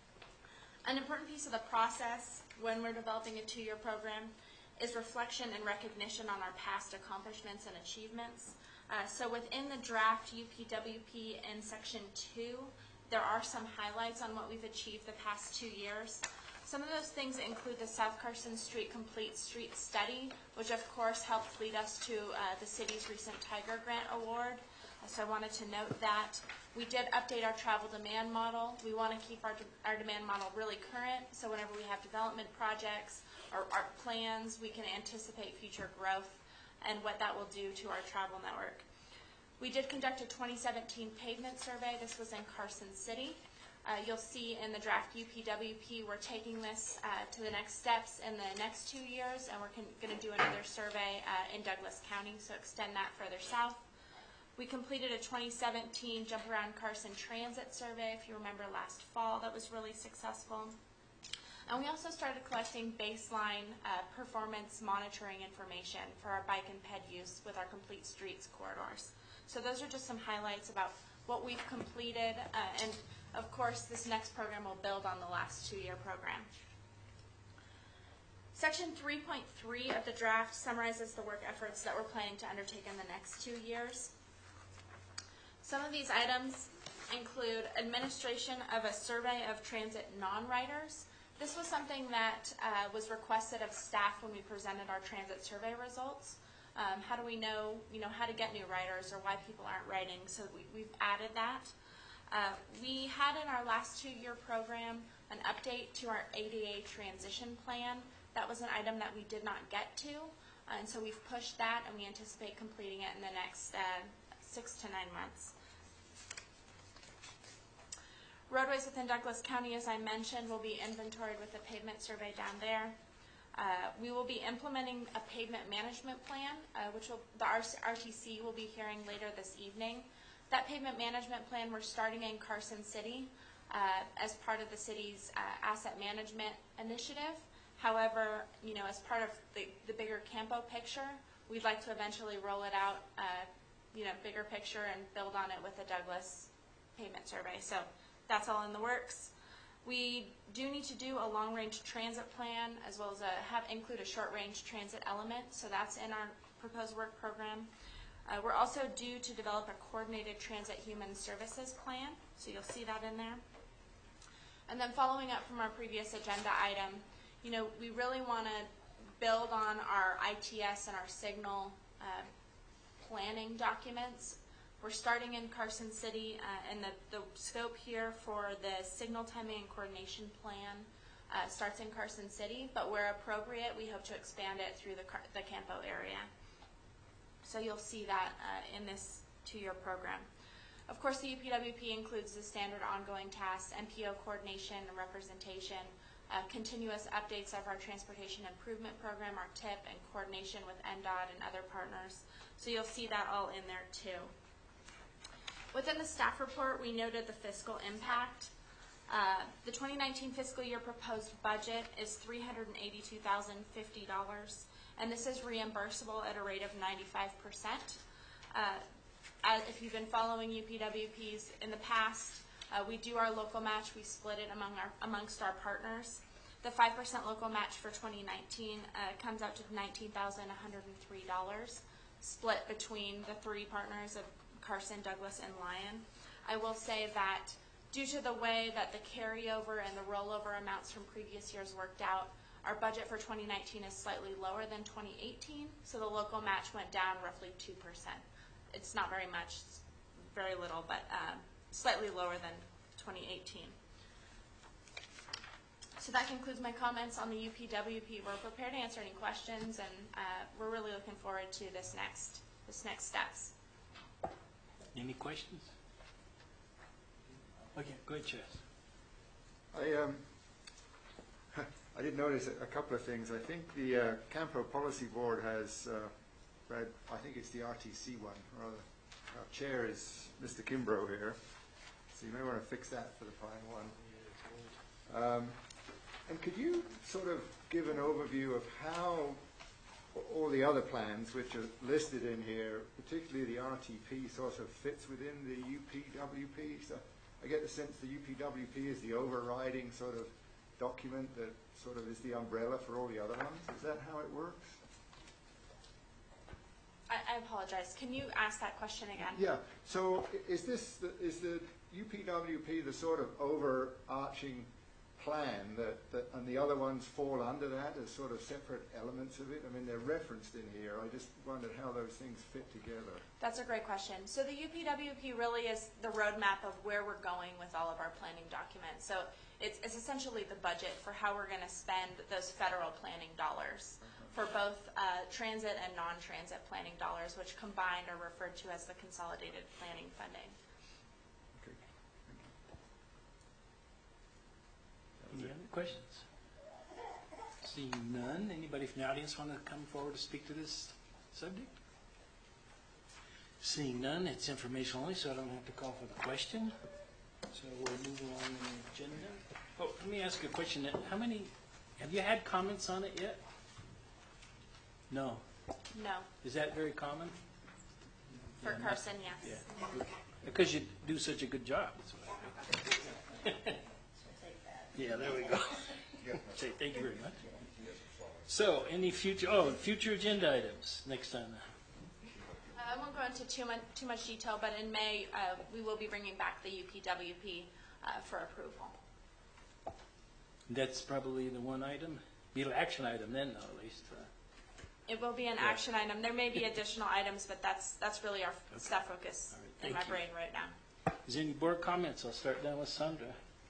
An important piece of the process when we're developing a two-year program is reflection and recognition on our past accomplishments and achievements. Uh, so within the draft U P W P in section two, there are some highlights on what we've achieved the past two years. Some of those things include the South Carson Street Complete Street Study, which of course helped lead us to uh, the city's recent Tiger Grant Award. Uh, so I wanted to note that. We did update our travel demand model. We want to keep our, de our demand model really current, so whenever we have development projects or our plans, we can anticipate future growth and what that will do to our travel network. We did conduct a twenty seventeen pavement survey. This was in Carson City. Uh, you'll see in the draft U P W P, we're taking this uh, to the next steps in the next two years, and we're going to do another survey uh, in Douglas County, so extend that further south. We completed a twenty seventeen Jump Around Carson Transit survey, if you remember last fall. That was really successful. And we also started collecting baseline uh, performance monitoring information for our bike and ped use with our Complete Streets corridors. So those are just some highlights about what we've completed, uh, and of course this next program will build on the last two-year program. Section three point three of the draft summarizes the work efforts that we're planning to undertake in the next two years. Some of these items include administration of a survey of transit non-riders. This was something that uh, was requested of staff when we presented our transit survey results. Um, how do we know, you know, how to get new riders or why people aren't riding? So we, we've added that. Uh, we had in our last two-year program an update to our A D A transition plan. That was an item that we did not get to, uh, and so we've pushed that, and we anticipate completing it in the next uh, six to nine months. Roadways within Douglas County, as I mentioned, will be inventoried with the pavement survey down there. Uh, we will be implementing a pavement management plan, uh, which will, the R T C will be hearing later this evening. That pavement management plan, we're starting in Carson City uh, as part of the city's uh, asset management initiative. However, you know, as part of the, the bigger CAMPO picture, we'd like to eventually roll it out, uh, you know, bigger picture and build on it with the Douglas pavement survey. So that's all in the works. We do need to do a long-range transit plan as well as a, have include a short-range transit element. So that's in our proposed work program. Uh, we're also due to develop a coordinated transit human services plan. So you'll see that in there. And then following up from our previous agenda item, you know, we really want to build on our I T S and our signal uh, planning documents. We're starting in Carson City, uh, and the, the scope here for the signal timing and coordination plan uh, starts in Carson City, but where appropriate, we hope to expand it through the, Car the Campo area. So you'll see that uh, in this two-year program. Of course, the U P W P includes the standard ongoing tasks, M P O coordination and representation, uh, continuous updates of our Transportation Improvement Program, our T I P, and coordination with N D O T and other partners. So you'll see that all in there too. Within the staff report, we noted the fiscal impact. Uh, the twenty nineteen fiscal year proposed budget is three hundred eighty-two thousand fifty dollars, and this is reimbursable at a rate of ninety-five percent. Uh, as, if you've been following U P W Ps in the past, uh, we do our local match. We split it among our, amongst our partners. The five percent local match for twenty nineteen uh, comes out to nineteen thousand one hundred three dollars, split between the three partners of Carson, Douglas, and Lyon. I will say that due to the way that the carryover and the rollover amounts from previous years worked out, our budget for twenty nineteen is slightly lower than twenty eighteen, so the local match went down roughly two percent. It's not very much, it's very little, but um, slightly lower than twenty eighteen. So that concludes my comments on the U P W P. We're prepared to answer any questions, and uh, we're really looking forward to this next, this next steps. Any questions? Okay, go ahead, Chess. I, um, I did notice a couple of things. I think the uh, Campo Policy Board has uh, read, I think it's the R T C one, rather. Our chair is Mister Kimbrough here, so you may want to fix that for the final one. Um, and could you sort of give an overview of how all the other plans which are listed in here, particularly the R T P, sort of fits within the U P W P? So I get the sense the U P W P is the overriding sort of document that sort of is the umbrella for all the other ones. Is that how it works? I, I apologize. Can you ask that question again? Yeah. So i- is this the, is the U P W P the sort of overarching plan that, that and the other ones fall under that as sort of separate elements of it? I mean, they're referenced in here. I just wondered how those things fit together. That's a great question. So the U P W P really is the roadmap of where we're going with all of our planning documents. So it's, it's essentially the budget for how we're going to spend those federal planning dollars for both uh, transit and non-transit planning dollars, which combined are referred to as the consolidated planning funding. Okay. Any other questions? Seeing none, anybody from the audience want to come forward to speak to this subject? Seeing none, it's information only, so I don't have to call for the question. So we'll move along in the agenda. Oh, let me ask you a question. How many, have you had comments on it yet? No. No, Is that very common? for Yeah, no. Carson, yes. Yeah. Because you do such a good job. That's what I think. Yeah, there we go. Say thank you very much. So, any future, oh, future agenda items next time. I won't go into too much, too much detail, but in May, uh, we will be bringing back the U P W P uh, for approval. That's probably the one item, be an action item then, though, at least. uh, It will be an Yeah. action item. There may be additional items, but that's, that's really our Okay. staff focus All right, in thank my you. brain right now. Is there any board comments? I'll start down with Sandra.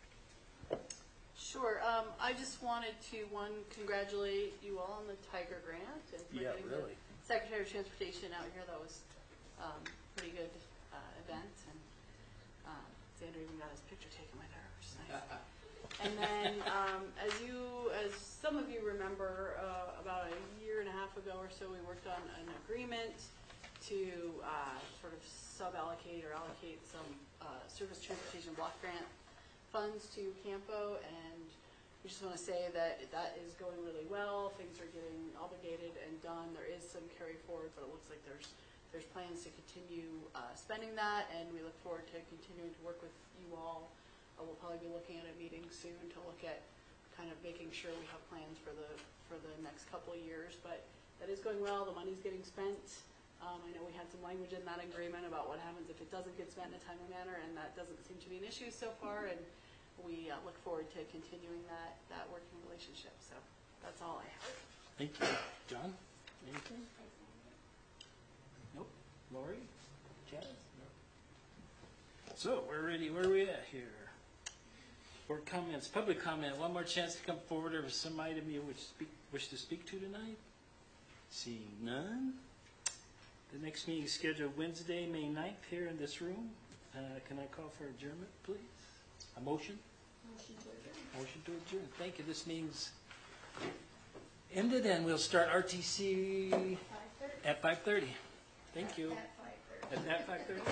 Sure. Um, I just wanted to, one, congratulate you all on the Tiger Grant and for Yeah, getting really. the Secretary of Transportation out here. That was um, pretty good uh, event, and um, Xander even got his picture taken with her, which is nice. And then, um, as you, as some of you remember, uh, about a year and a half ago or so, we worked on an agreement to uh, sort of sub-allocate or allocate some uh, Surface Transportation Block Grant funds to Campo, and we just want to say that that is going really well. Things are getting obligated and done. There is some carry forward, but it looks like there's there's plans to continue uh, spending that, and we look forward to continuing to work with you all. Uh, we'll probably be looking at a meeting soon to look at kind of making sure we have plans for the for the next couple of years. But that is going well. The money's getting spent. Um, I know we had some language in that agreement about what happens if it doesn't get spent in a timely manner, and that doesn't seem to be an issue so far. And we uh, look forward to continuing that that working relationship. So that's all I have. Thank you. John, anything? Nope. Lori? Chaz? No. So we're ready. Where are we at here? Board comments, public comment. One more chance to come forward or some item you wish, speak, wish to speak to tonight? Seeing none. The next meeting is scheduled Wednesday, May ninth, here in this room. Uh, can I call for adjournment, please? A motion? Motion to adjourn. Motion to adjourn. Thank you. This meeting's ended, and we'll start R T C at five thirty. Thank you. At five thirty.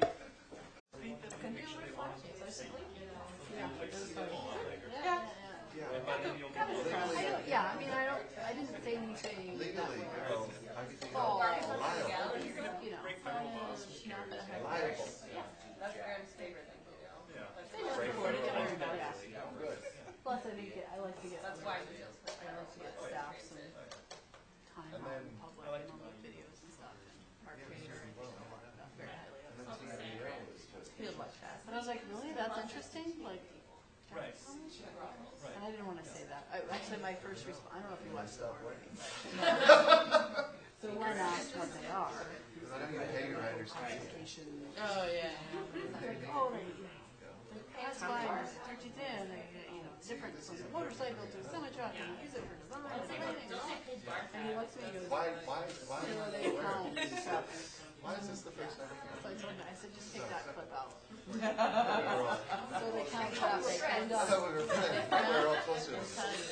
I don't, yeah, I mean, I don't, I didn't say anything that would fall, you know, not that I have. Yeah. That's Graham's favorite thing to do. They just record it, don't worry about it. Plus, I think, it- I like to get, That's why he feels. I like to get staff some time on the public and on the videos and stuff, and Mark Fisher, not very highly of it. Feels like that. But I was like, really? That's interesting? Like, Right. and I didn't want to say that. I, actually, my first response, I don't know if you watched the board meeting, but so when asked what they are, classification. Oh yeah. Like, oh, they, they pass by and search it in, they, you know, different from a motorcycle to a semi-truck, and use it for design and everything. And he looks at me and goes, Why, why, why, you know, they count and stuff. why is this the first time? So I told him, I said, just take that clip out. So they count traffic and, I uh, thought we were, we were all close to it.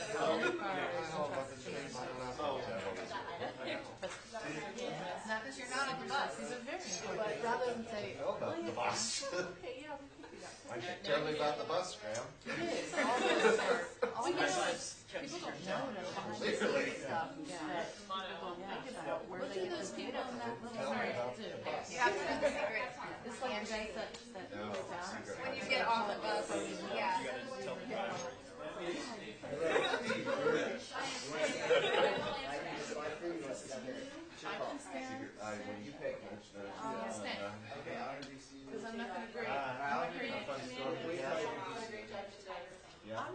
not that you're not on the bus, these are very good, but rather than say, Know about the bus. okay, yeah, we can do that. I should tell you about the bus, Graham. It is, all those, all you know is, people don't know that behind the scenes stuff that people don't think about, where they get this data from that little Tell me site. about the bus. You have to know the secret. It's like the guy that, that No, down. secret. When you get off the bus, yeah. I, when you pay attention, uh, Because I'm not gonna grade, I'm not grading community. yeah.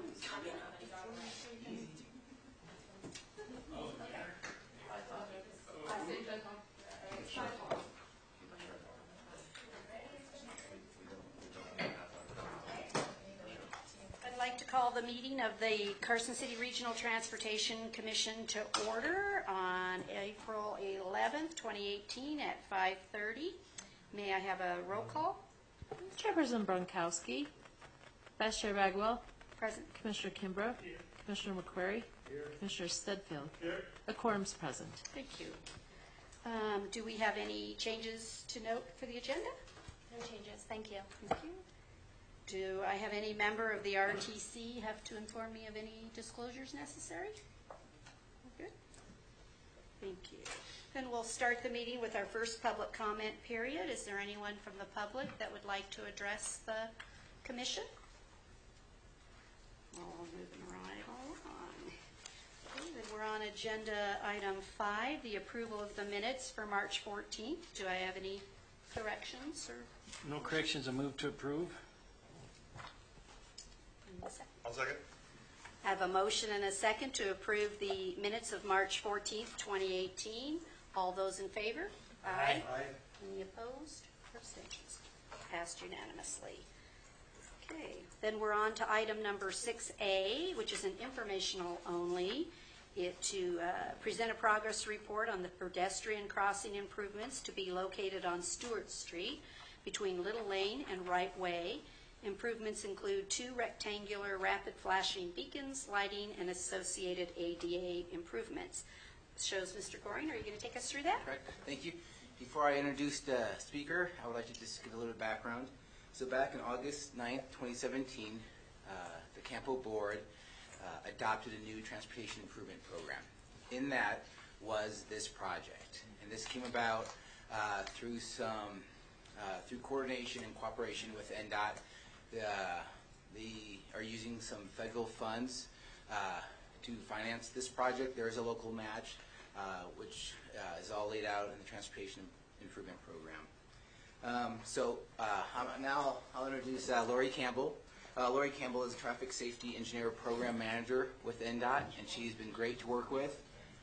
I'd like to call the meeting of the Carson City Regional Transportation Commission to order on April eleventh, twenty eighteen at five thirty. May I have a roll call? Chairperson Bronkowski, Vice Chair Bagwell, Present. Commissioner Kimbrough, Commissioner McQuarrie, Commissioner Stedfield. A quorum's present. Thank you. Um, do we have any changes to note for the agenda? No changes, thank you. Thank you. Do I have any member of the R T C have to inform me of any disclosures necessary? Good. Thank you. Then we'll start the meeting with our first public comment period. Is there anyone from the public that would like to address the commission? Well, moving right along. Okay, then we're on agenda item five, the approval of the minutes for March fourteenth. Do I have any corrections or? No corrections, a move to approve. I'll second. I have a motion and a second to approve the minutes of March fourteenth, twenty eighteen. All those in favor? Aye. Any opposed or abstentions? Passed unanimously. Okay, then we're on to item number six A, which is an informational only. It to uh, present a progress report on the pedestrian crossing improvements to be located on Stewart Street between Little Lane and Wright Way. Improvements include two rectangular rapid flashing beacons, lighting, and associated A D A improvements. This shows Mister Goring. Are you going to take us through that? Correct. Thank you. Before I introduce the speaker, I would like to just give a little background. So back on August ninth, twenty seventeen, uh, the Campo Board uh, adopted a new transportation improvement program. In that was this project. And this came about uh, through some, uh, through coordination and cooperation with N D O T, the, the, are using some federal funds uh, to finance this project. There is a local match, uh, which uh, is all laid out in the Transportation Improvement Program. Um, so uh, I'm, now I'll introduce uh, Lori Campbell. Uh, Lori Campbell is a Traffic Safety Engineer Program Manager with N D O T, and she's been great to work with.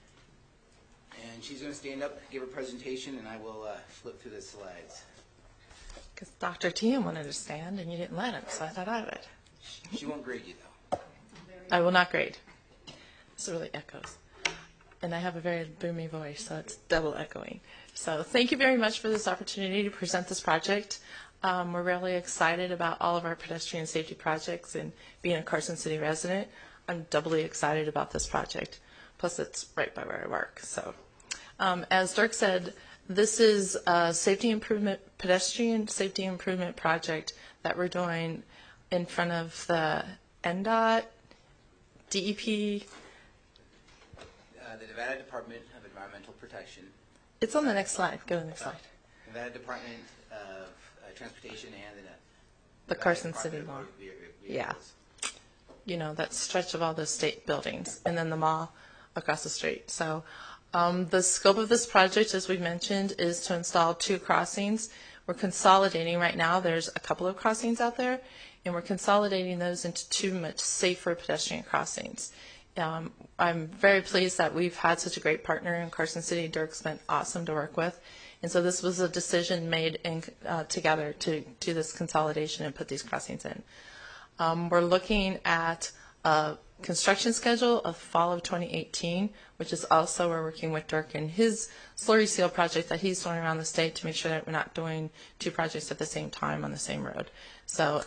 And she's going to stand up, give her presentation, and I will uh, flip through the slides. Because Doctor Tian wanted to stand, and you didn't let him, so I thought I would. She won't grade you, though. I will not grade. This really echoes. And I have a very boomy voice, so it's double echoing. So thank you very much for this opportunity to present this project. Um, we're really excited about all of our pedestrian safety projects, and being a Carson City resident, I'm doubly excited about this project. Plus, it's right by where I work. So, um, as Dirk said, this is a safety improvement, pedestrian safety improvement project that we're doing in front of the N D O T, D E P. Uh, the Nevada Department of Environmental Protection. It's on the next slide. Go to the next slide. Nevada Department of uh, Transportation and the, the Nevada Carson Department City of Mall. Motor Ve- Ve- Yeah. Vehicles. You know, that stretch of all those state buildings, and then the mall across the street. So um, the scope of this project, as we mentioned, is to install two crossings. We're consolidating right now. There's a couple of crossings out there, and we're consolidating those into two much safer pedestrian crossings. Um, I'm very pleased that we've had such a great partner in Carson City. Dirk's been awesome to work with. And so this was a decision made in, uh, together to do this consolidation and put these crossings in. Um, we're looking at a construction schedule of fall of twenty eighteen, which is also we're working with Dirk and his slurry seal project that he's doing around the state to make sure that we're not doing two projects at the same time on the same road. So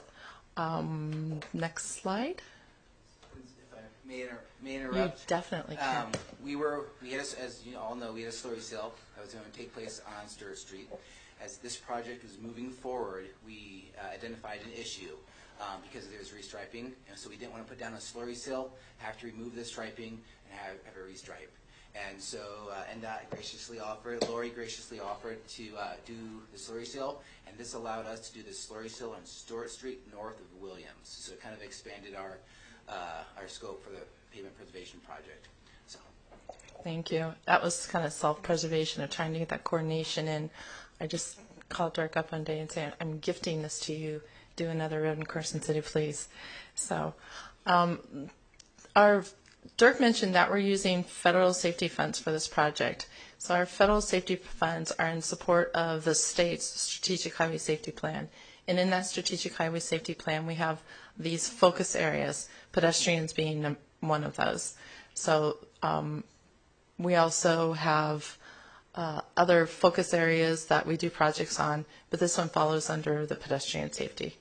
um, next slide. If I may, inter- may You interrupt. definitely can. Um, we were, we had, a, as you all know, we had a slurry sale that was going to take place on Stewart Street. As this project was moving forward, we uh, identified an issue. Um, because there was restriping, and so we didn't want to put down a slurry sill, have to remove the striping, and have, have a restripe. And so uh, N D O T graciously offered, Lori graciously offered to uh, do the slurry sill, and this allowed us to do the slurry sill on Stewart Street north of Williams. So it kind of expanded our uh, our scope for the pavement preservation project. So. Thank you. That was kind of self-preservation of trying to get that coordination in. I just called Dirk up one day and said, I'm gifting this to you. Do another road in Carson City, please. So um, our Dirk mentioned that we're using federal safety funds for this project. So our federal safety funds are in support of the state's strategic highway safety plan. And in that strategic highway safety plan, we have these focus areas, pedestrians being one of those. So um, we also have uh, other focus areas that we do projects on, but this one follows under the pedestrian safety.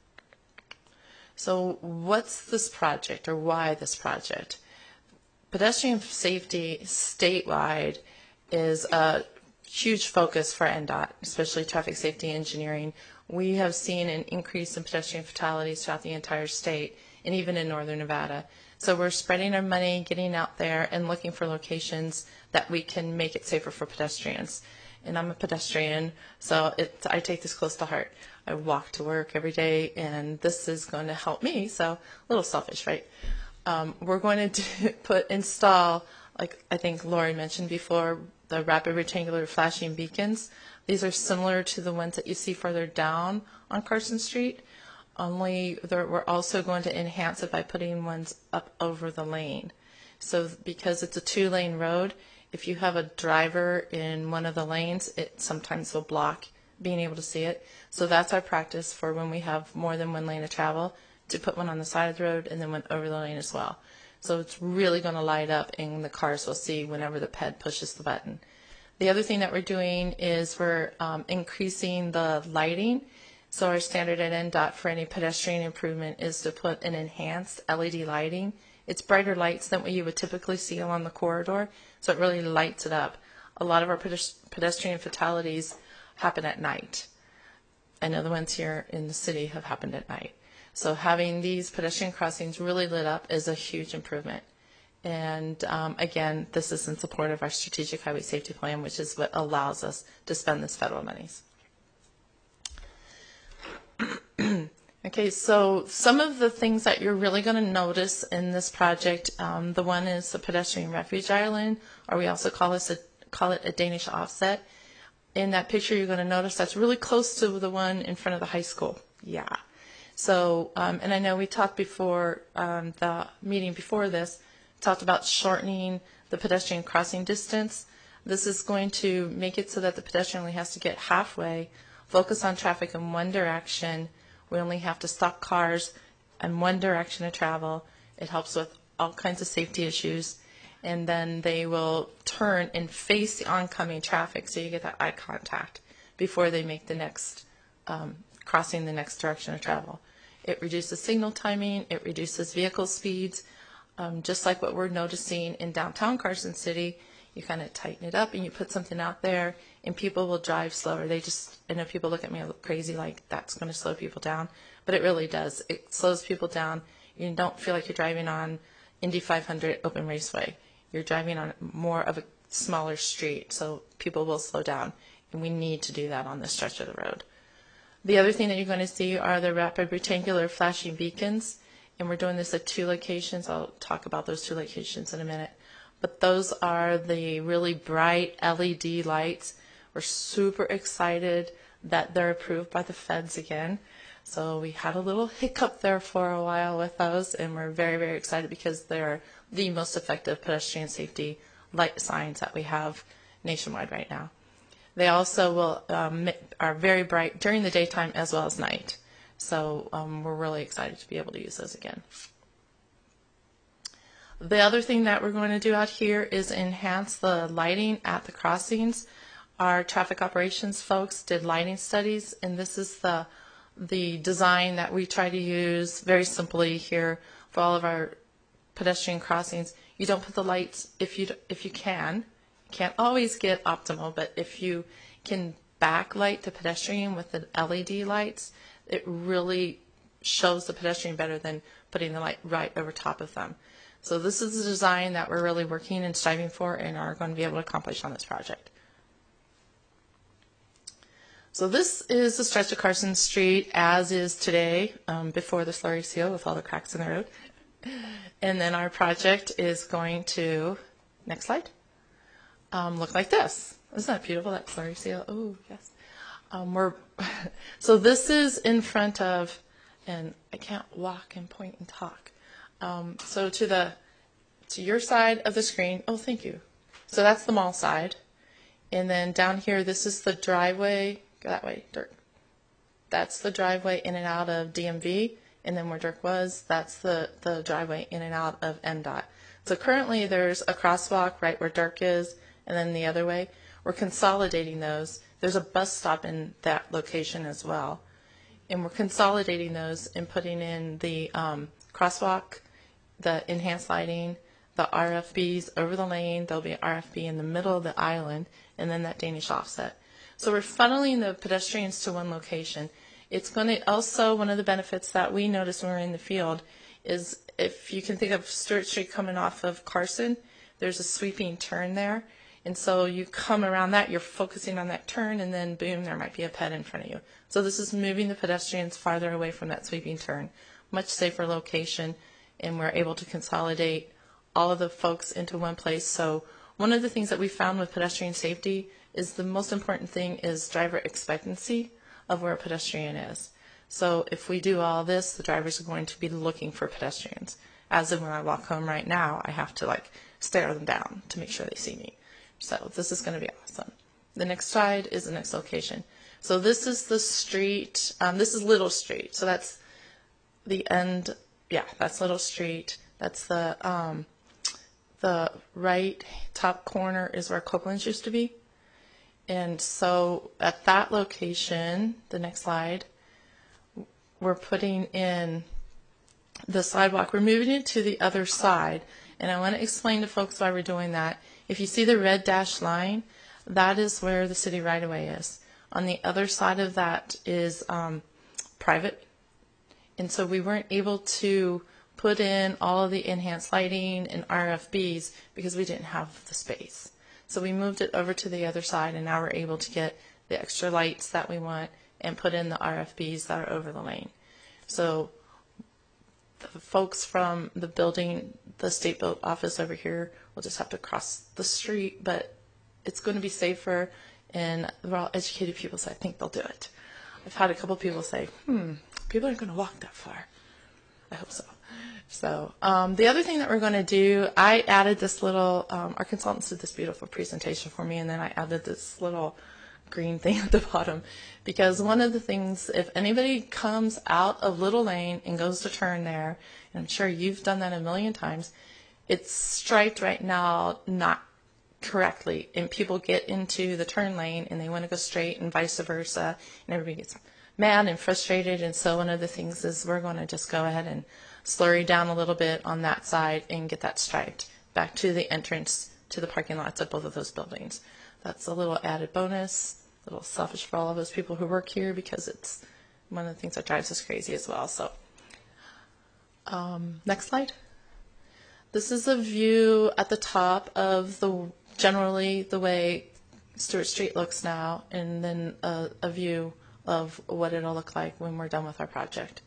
So what's this project, or why this project? Pedestrian safety statewide is a huge focus for N D O T, especially traffic safety engineering. We have seen an increase in pedestrian fatalities throughout the entire state, and even in northern Nevada. So we're spreading our money, getting out there, and looking for locations that we can make it safer for pedestrians. And I'm a pedestrian, so it, I take this close to heart. I walk to work every day, and this is going to help me, so a little selfish, right? Um, we're going to do, put install, like I think Lori mentioned before, the rapid rectangular flashing beacons. These are similar to the ones that you see further down on Carson Street, only we're also going to enhance it by putting ones up over the lane. So because it's a two-lane road, if you have a driver in one of the lanes, it sometimes will block being able to see it. So that's our practice for when we have more than one lane of travel, to put one on the side of the road and then one over the lane as well. So it's really going to light up, and the cars will see whenever the P E D pushes the button. The other thing that we're doing is we're um, increasing the lighting. So our standard at N D O T for any pedestrian improvement is to put an enhanced L E D lighting. It's brighter lights than what you would typically see along the corridor, so it really lights it up. A lot of our pedestrian fatalities happen at night. I know the ones here in the city have happened at night. So having these pedestrian crossings really lit up is a huge improvement. And um, again, this is in support of our strategic highway safety plan, which is what allows us to spend this federal monies. Okay, so some of the things that you're really going to notice in this project, um, the one is the pedestrian refuge island, or we also call this a, call it a Danish offset. In that picture, you're going to notice that's really close to the one in front of the high school. Yeah. So, um, and I know we talked before um, the meeting before this, talked about shortening the pedestrian crossing distance. This is going to make it so that the pedestrian only has to get halfway, focus on traffic in one direction. We only have to stop cars in one direction to travel. It helps with all kinds of safety issues. And then they will turn and face the oncoming traffic, so you get that eye contact before they make the next, um, crossing the next direction of travel. It reduces signal timing, it reduces vehicle speeds. Um, just like what we're noticing in downtown Carson City, you kind of tighten it up and you put something out there and people will drive slower. They just, I know people look at me crazy like that's going to slow people down, but it really does. It slows people down. You don't feel like you're driving on Indy five hundred open raceway. You're driving on more of a smaller street, so people will slow down, and we need to do that on this stretch of the road. The other thing that you're going to see are the rapid rectangular flashing beacons, and we're doing this at two locations. I'll talk about those two locations in a minute. But those are the really bright L E D lights. We're super excited that they're approved by the feds again. So we had a little hiccup there for a while with those, and we're very, very excited because they're the most effective pedestrian safety light signs that we have nationwide right now. They also will um, are very bright during the daytime as well as night. So um, we're really excited to be able to use those again. The other thing that we're going to do out here is enhance the lighting at the crossings. Our traffic operations folks did lighting studies, and this is the the design that we try to use very simply here for all of our pedestrian crossings. You don't put the lights if you if you can. You can't always get optimal, but if you can backlight the pedestrian with the L E D lights, it really shows the pedestrian better than putting the light right over top of them. So this is the design that we're really working and striving for and are going to be able to accomplish on this project. So this is the stretch of Carson Street as is today, um, before the slurry seal with all the cracks in the road. And then our project is going to, next slide, um, look like this. Isn't that beautiful, that slurry seal? Oh, yes. Um, we're so this is in front of, and I can't walk and point and talk. Um, so to the to your side of the screen, oh, thank you. So that's the mall side. And then down here, this is the driveway. Go that way, Dirk. That's the driveway in and out of D M V. And then where Dirk was, that's the, the driveway in and out of N DOT. So currently there's a crosswalk right where Dirk is, and then the other way. We're consolidating those. There's a bus stop in that location as well. And we're consolidating those and putting in the um, crosswalk, the enhanced lighting, the R F Bs over the lane. There'll be an R F B in the middle of the island, and then that Danish offset. So we're funneling the pedestrians to one location. It's going to also, one of the benefits that we noticed when we were in the field is if you can think of Stewart Street coming off of Carson, there's a sweeping turn there. And so you come around that, you're focusing on that turn, and then boom, there might be a ped in front of you. So this is moving the pedestrians farther away from that sweeping turn. Much safer location, and we're able to consolidate all of the folks into one place. So one of the things that we found with pedestrian safety is the most important thing is driver expectancy of where a pedestrian is. So if we do all this, the drivers are going to be looking for pedestrians. As in when I walk home right now, I have to like stare them down to make sure they see me. So this is going to be awesome. The next slide is the next location. So this is the street. Um, this is Little Street. So that's the end. Yeah, that's Little Street. That's the um, the right top corner is where Copeland's used to be. And so at that location, the next slide, we're putting in the sidewalk. We're moving it to the other side. And I want to explain to folks why we're doing that. If you see the red dashed line, that is where the city right-of-way is. On the other side of that is um, private. And so we weren't able to put in all of the enhanced lighting and R F Bs because we didn't have the space. So we moved it over to the other side, and now we're able to get the extra lights that we want and put in the R F Bs that are over the lane. So the folks from the building, the state built office over here, will just have to cross the street, but it's going to be safer, and they're all educated people, so I think they'll do it. I've had a couple people say, hmm, people aren't going to walk that far. I hope so. So um, the other thing that we're going to do, I added this little, um, our consultants did this beautiful presentation for me, and then I added this little green thing at the bottom, because one of the things, if anybody comes out of Little Lane and goes to turn there, and I'm sure you've done that a million times, it's striped right now not correctly, and people get into the turn lane and they want to go straight and vice versa, and everybody gets mad and frustrated. And so one of the things is we're going to just go ahead and slurry down a little bit on that side and get that striped back to the entrance to the parking lots of both of those buildings. That's a little added bonus, a little selfish for all of those people who work here, because it's one of the things that drives us crazy as well. So um, next slide. This is a view at the top of the generally the way Stewart Street looks now, and then a, a view of what it'll look like when we're done with our project.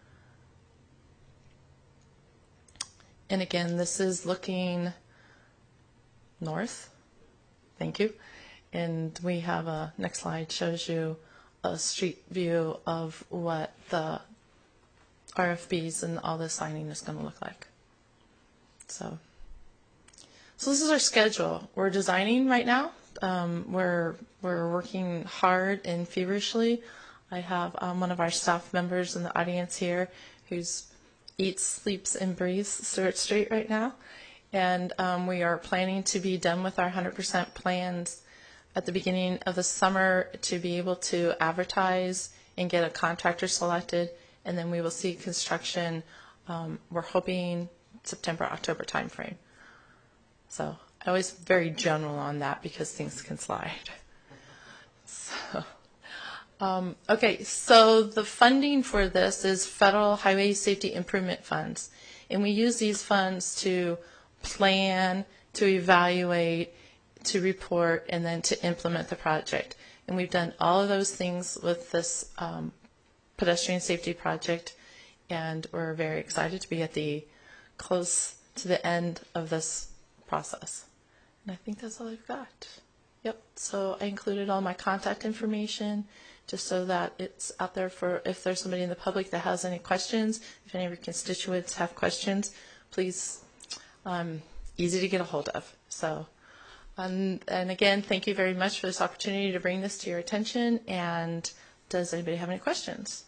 And again, this is looking north. Thank you. And we have a, next slide shows you a street view of what the R F Bs and all the signing is going to look like. So, so this is our schedule. We're designing right now. Um, we're we're working hard and feverishly. I have um, one of our staff members in the audience here who's eats, sleeps, and breathes Stewart Street right now. And um, we are planning to be done with our one hundred percent plans at the beginning of the summer to be able to advertise and get a contractor selected. And then we will see construction, um, we're hoping September, October timeframe. So I always very general on that because things can slide. So, um, okay, so the funding for this is Federal Highway Safety Improvement Funds. And we use these funds to plan, to evaluate, to report, and then to implement the project. And we've done all of those things with this um, pedestrian safety project, and we're very excited to be at the close to the end of this process. And I think that's all I've got. Yep, so I included all my contact information just so that it's out there for if there's somebody in the public that has any questions, if any of your constituents have questions, please, um, easy to get a hold of. So, um, and again, thank you very much for this opportunity to bring this to your attention. And does anybody have any questions?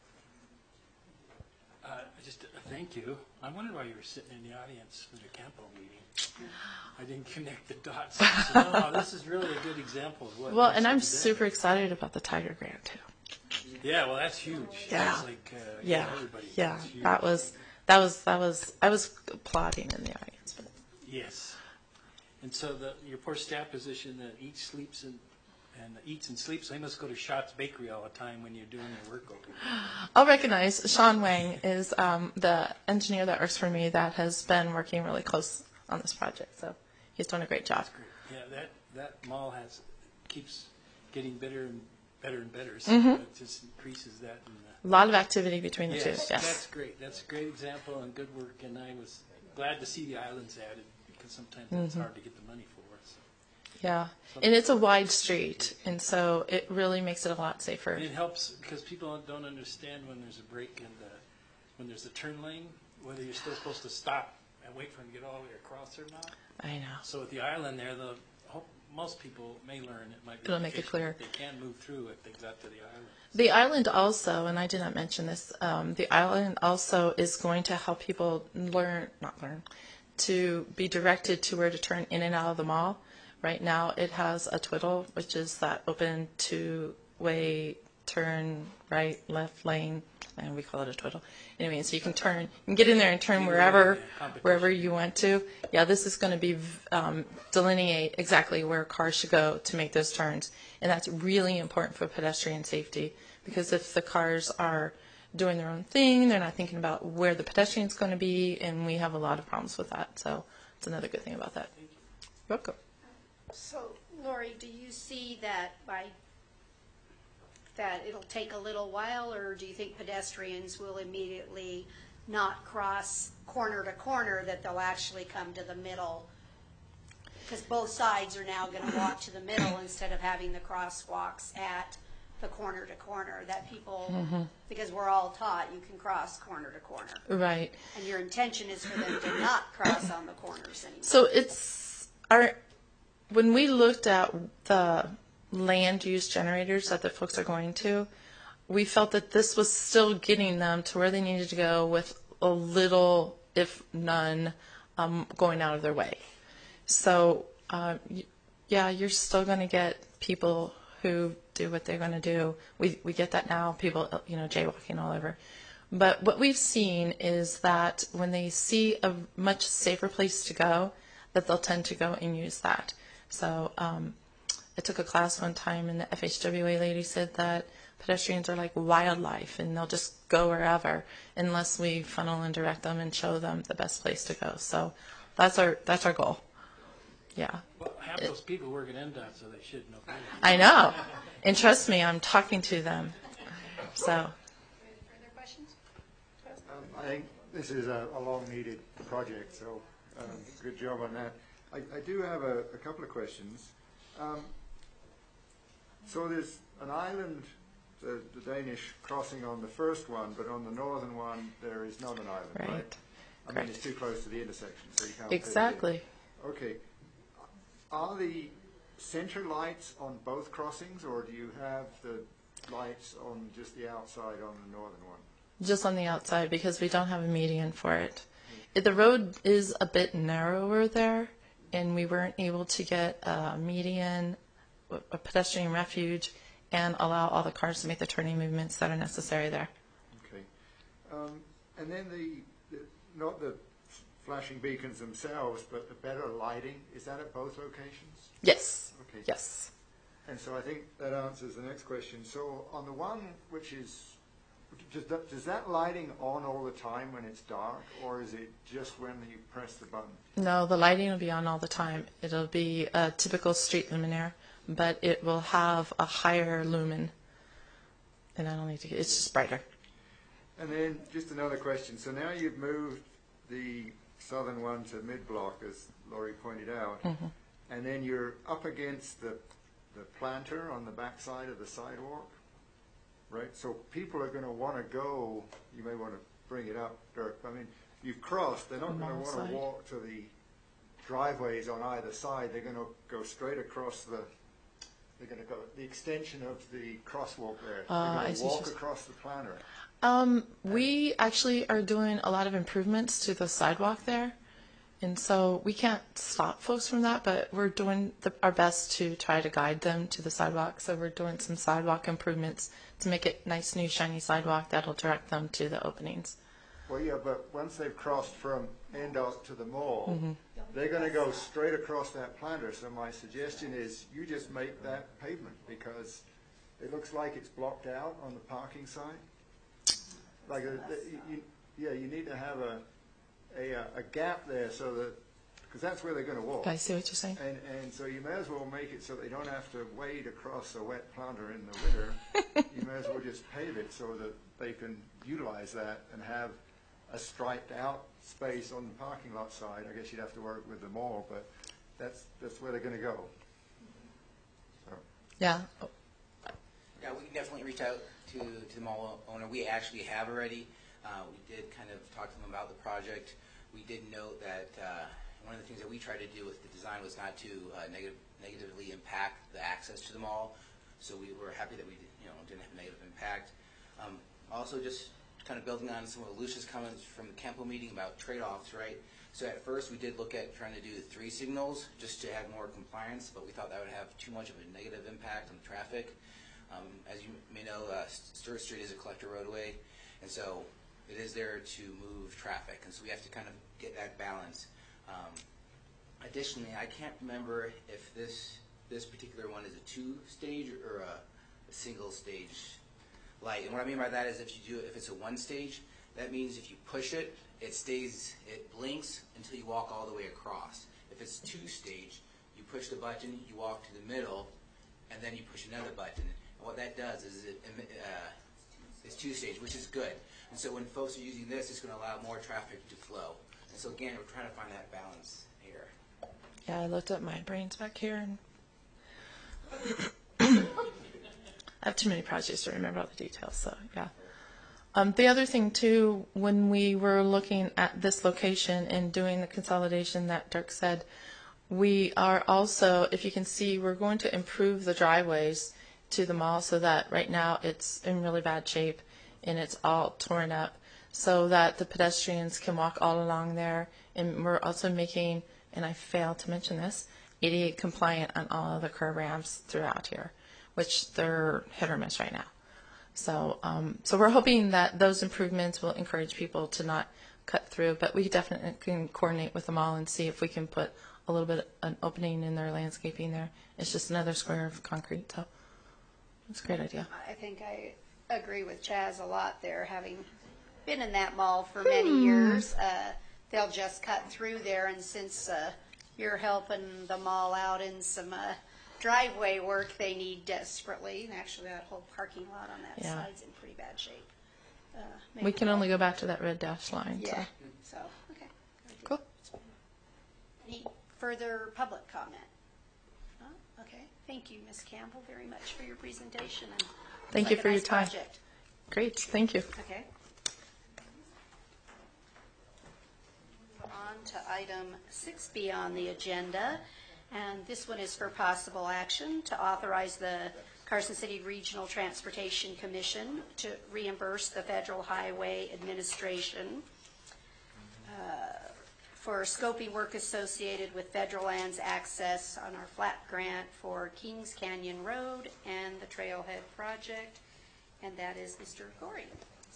Uh, just uh, thank you. I wondered why you were sitting in the audience for the Campo meeting. I didn't connect the dots. So, no, this is really a good example of what. Well, and I'm super excited about the Tiger Grant too. Yeah, well, that's huge. Yeah, that's like, uh, yeah, everybody. yeah. That's huge. That was that was that was. I was applauding in the audience. But. Yes, and so the your poor staff position that eats, sleeps, and and eats and sleeps. They must go to Schatz Bakery all the time when you're doing your work over there. I'll recognize Sean Wang is um, the engineer that works for me that has been working really close on this project. So he's doing a great job. That's great. Yeah, that that mall has keeps getting better and better and better. So Mm-hmm. it just increases that. And, uh, A lot of activity between the yes, two. Yes, that's great. That's a great example and good work. And I was glad to see the islands added because sometimes it's Mm-hmm. hard to get the money for us. yeah, and it's a wide street, and so it really makes it a lot safer. And it helps because people don't understand when there's a break in the when there's a turn lane, whether you're still supposed to stop and wait for them to get all the way across or not. I know. So with the island there, the hope most people may learn it might be It'll make it efficient clear. that they can move through if they got to the island. The island also, and I did not mention this, um, the island also is going to help people learn, not learn, to be directed to where to turn in and out of the mall. Right now it has a twiddle, which is that open two-way turn right, left lane, and we call it a twiddle. Anyway, so you can turn, you can get in there and turn wherever, wherever you want to. Yeah, this is going to be um, delineate exactly where cars should go to make those turns, and that's really important for pedestrian safety because if the cars are doing their own thing. They're not thinking about where the pedestrian's going to be, and we have a lot of problems with that. So it's another good thing about that. You're welcome. So, Lori, do you see that by that it'll take a little while, or do you think pedestrians will immediately not cross corner to corner, that they'll actually come to the middle? Because both sides are now going to walk to the middle instead of having the crosswalks at the corner to corner, that people, mm-hmm. because we're all taught you can cross corner to corner. Right. And your intention is for them to not cross on the corners anymore. So it's our, when we looked at the land use generators that the folks are going to, we felt that this was still getting them to where they needed to go with a little, if none, um, going out of their way. So, uh, y- yeah, you're still going to get people who do what they're going to do. We we get that now, people, you know, jaywalking all over. But what we've seen is that when they see a much safer place to go, that they'll tend to go and use that. So um, I took a class one time, and the F H W A lady said that pedestrians are like wildlife, and they'll just go wherever unless we funnel and direct them and show them the best place to go. So that's our that's our goal. Yeah. Well, half those people work at N D O T, so they should know better. I know. And trust me, I'm talking to them. So. Further questions? Um, I think this is a, a long-needed project, so um, good job on that. I, I do have a, a couple of questions. Um, so there's an island, the, the Danish crossing on the first one, but on the northern one there is not an island, right? Right. I Correct. mean, it's too close to the intersection, so you can't put it in. Exactly. Okay. Are the center lights on both crossings, or do you have the lights on just the outside on the northern one? Just on the outside, because we don't have a median for it. It- The road is a bit narrower there, and we weren't able to get a median, a pedestrian refuge, and allow all the cars to make the turning movements that are necessary there. Okay. Um, and then the, the, not the flashing beacons themselves, but the better lighting, is that at both locations? Yes. Okay. Yes. And so I think that answers the next question. So on the one which is, does that, does that lighting on all the time when it's dark, or is it just when you press the button? No, the lighting will be on all the time. It'll be a typical street luminaire, but it will have a higher lumen. And I don't need to get, it's just brighter. And then just another question. So now you've moved the southern one to mid-block, as Laurie pointed out, Mm-hmm. and then you're up against the, the planter on the back side of the sidewalk, right? So people are going to want to go, you may want to bring it up, Dirk. I mean, you've crossed, they're not going to Mall want side. to walk to the driveways on either side. They're going to go straight across the, they're going to go, the extension of the crosswalk there. Uh, they're I going see to what walk you're- across the planter. Um, we actually are doing a lot of improvements to the sidewalk there. And so we can't stop folks from that, but we're doing the, our best to try to guide them to the sidewalk. So we're doing some sidewalk improvements to make it nice, new, shiny sidewalk that'll direct them to the openings. Well, yeah, but once they've crossed from N D O T to the mall, Mm-hmm. they're going to go straight across that planter. So my suggestion is you just make that pavement, because it looks like it's blocked out on the parking side. Like, a, you, yeah, you need to have a, a, a gap there so that, because that's where they're going to walk. I see what you're saying. And, and so you may as well make it so they don't have to wade across a wet planter in the winter. You may as well just pave it so that they can utilize that and have a striped out space on the parking lot side. I guess you'd have to work with the mall, but that's that's where they're going to go. So. Yeah. Yeah, we can definitely reach out to, to the mall owner. We actually have already. Uh, we did kind of talk to them about the project. We did note that uh, one of the things that we tried to do with the design was not to uh, negative, negatively impact the access to the mall. So we were happy that we did, you know, didn't have a negative impact. Um, also, just kind of building on some of Lucia's comments from the Campo meeting about trade-offs, right? So at first we did look at trying to do three signals just to have more compliance, but we thought that would have too much of a negative impact on the traffic. Um, as you may know, uh, Stewart Street is a collector roadway, and so it is there to move traffic, and so we have to kind of get that balance. Um, additionally, I can't remember if this this particular one is a two-stage or a, a single-stage light. And what I mean by that is if you do, if it's a one stage, that means if you push it, it stays, it blinks until you walk all the way across. If it's two stage, you push the button, you walk to the middle, and then you push another button. And what that does is it uh, it's two stage, which is good. And so when folks are using this, it's going to allow more traffic to flow. And so again, we're trying to find that balance here. Yeah, I looked up my brains back here, and I have too many projects to remember all the details, so yeah. Um, the other thing, too, when we were looking at this location and doing the consolidation that Dirk said, we are also, if you can see, we're going to improve the driveways to the mall so that right now it's in really bad shape and it's all torn up so that the pedestrians can walk all along there. And we're also making, and I failed to mention this, A D A compliant on all of the curb ramps throughout here, which they're hit or miss right now. So, um, so we're hoping that those improvements will encourage people to not cut through, but we definitely can coordinate with them all and see if we can put a little bit an opening in their landscaping there. It's just another square of concrete, so it's a great idea. I think I agree with Chaz a lot there, having been in that mall for many years. Uh, they'll just cut through there, and since uh, you're helping the mall out in some uh, driveway work they need desperately, and actually that whole parking lot on that Yeah. side's in pretty bad shape. Uh, We can only go back to that red dash line. Yeah, So. so, okay. Cool. Any further public comment? No? Okay, thank you, Miz Campbell, very much for your presentation. And Thank like you a for your nice time. project. Great, thank you. Okay. On to item six B on the agenda, and this one is for possible action to authorize the Carson City Regional Transportation Commission to reimburse the Federal Highway Administration uh, for scoping work associated with federal lands access on our FLAP grant for Kings Canyon Road and the Trailhead Project, and that is Mister Gorey.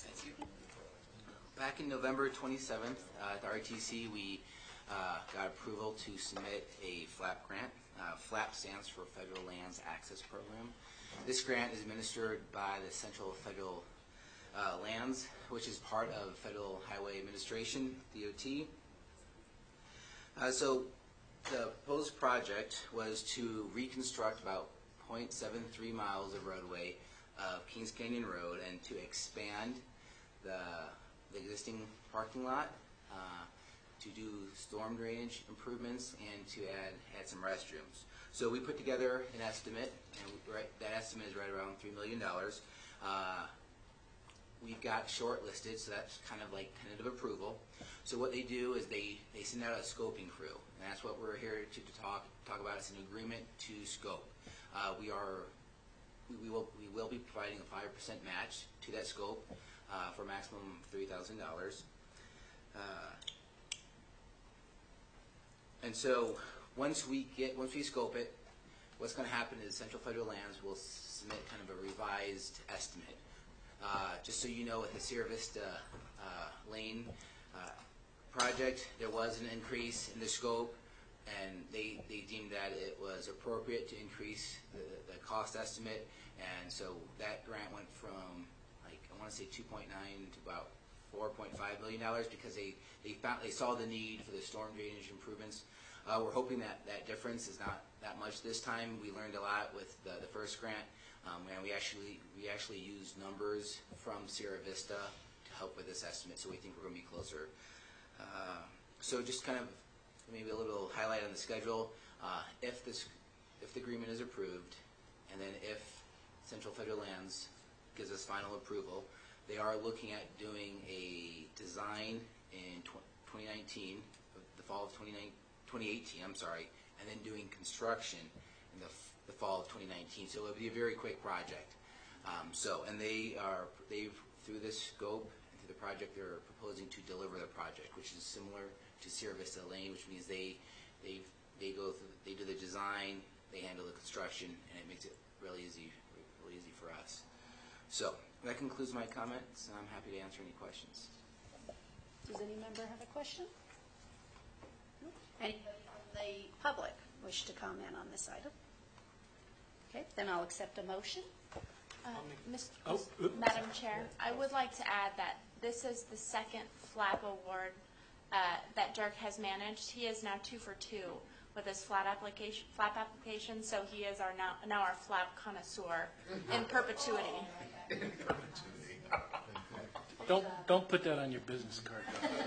Back in November twenty-seventh, uh, at the R T C, we uh, got approval to submit a FLAP grant. Uh, FLAP stands for Federal Lands Access Program. This grant is administered by the Central Federal uh, Lands, which is part of Federal Highway Administration, D O T. Uh, so the proposed project was to reconstruct about zero point seven three miles of roadway of Kings Canyon Road and to expand the, the existing parking lot, uh, to do storm drainage improvements, and to add, add some restrooms. So we put together an estimate, and we, right, that estimate is right around three million dollars. Uh, we've got shortlisted, so that's kind of like tentative approval. So what they do is they, they send out a scoping crew, and that's what we're here to, to talk talk about. It's an agreement to scope. Uh, we are we, we will we will be providing a five percent match to that scope uh, for a maximum of three thousand dollars. Uh, and so once we get once we scope it, what's going to happen is Central Federal Lands will submit kind of a revised estimate. Uh, just so you know, with the Sierra Vista uh, Lane uh, project, there was an increase in the scope, and they, they deemed that it was appropriate to increase the, the cost estimate, and so that grant went from, like, I want to say two point nine to about four point five million dollars because they, they found they saw the need for the storm drainage improvements. Uh, we're hoping that that difference is not that much this time. We learned a lot with the, the first grant. Um, and we actually we actually used numbers from Sierra Vista to help with this estimate, so we think we're going to be closer. Uh, so just kind of maybe a little highlight on the schedule. Uh, if this if the agreement is approved, and then if Central Federal Lands gives us final approval, they are looking at doing a design in twenty nineteen, the fall of twenty eighteen. I'm sorry, and then doing construction in the the fall of twenty nineteen, so it'll be a very quick project. Um, so, and they are, they've, through this scope and through the project, they're proposing to deliver the project, which is similar to Sierra Vista Lane, which means they, they, they go through, they do the design, they handle the construction, and it makes it really easy, really easy for us. So, that concludes my comments, and I'm happy to answer any questions. Does any member have a question? No? Anybody from the public wish to comment on this item? Okay, then I'll accept a motion. Uh, Miz Oh, Miz- oop. Madam Chair, I would like to add that this is the second FLAP award uh, that Dirk has managed. He is now two for two with his flat application, FLAP application, so he is our now, now our FLAP connoisseur in perpetuity. Don't, don't put that on your business card,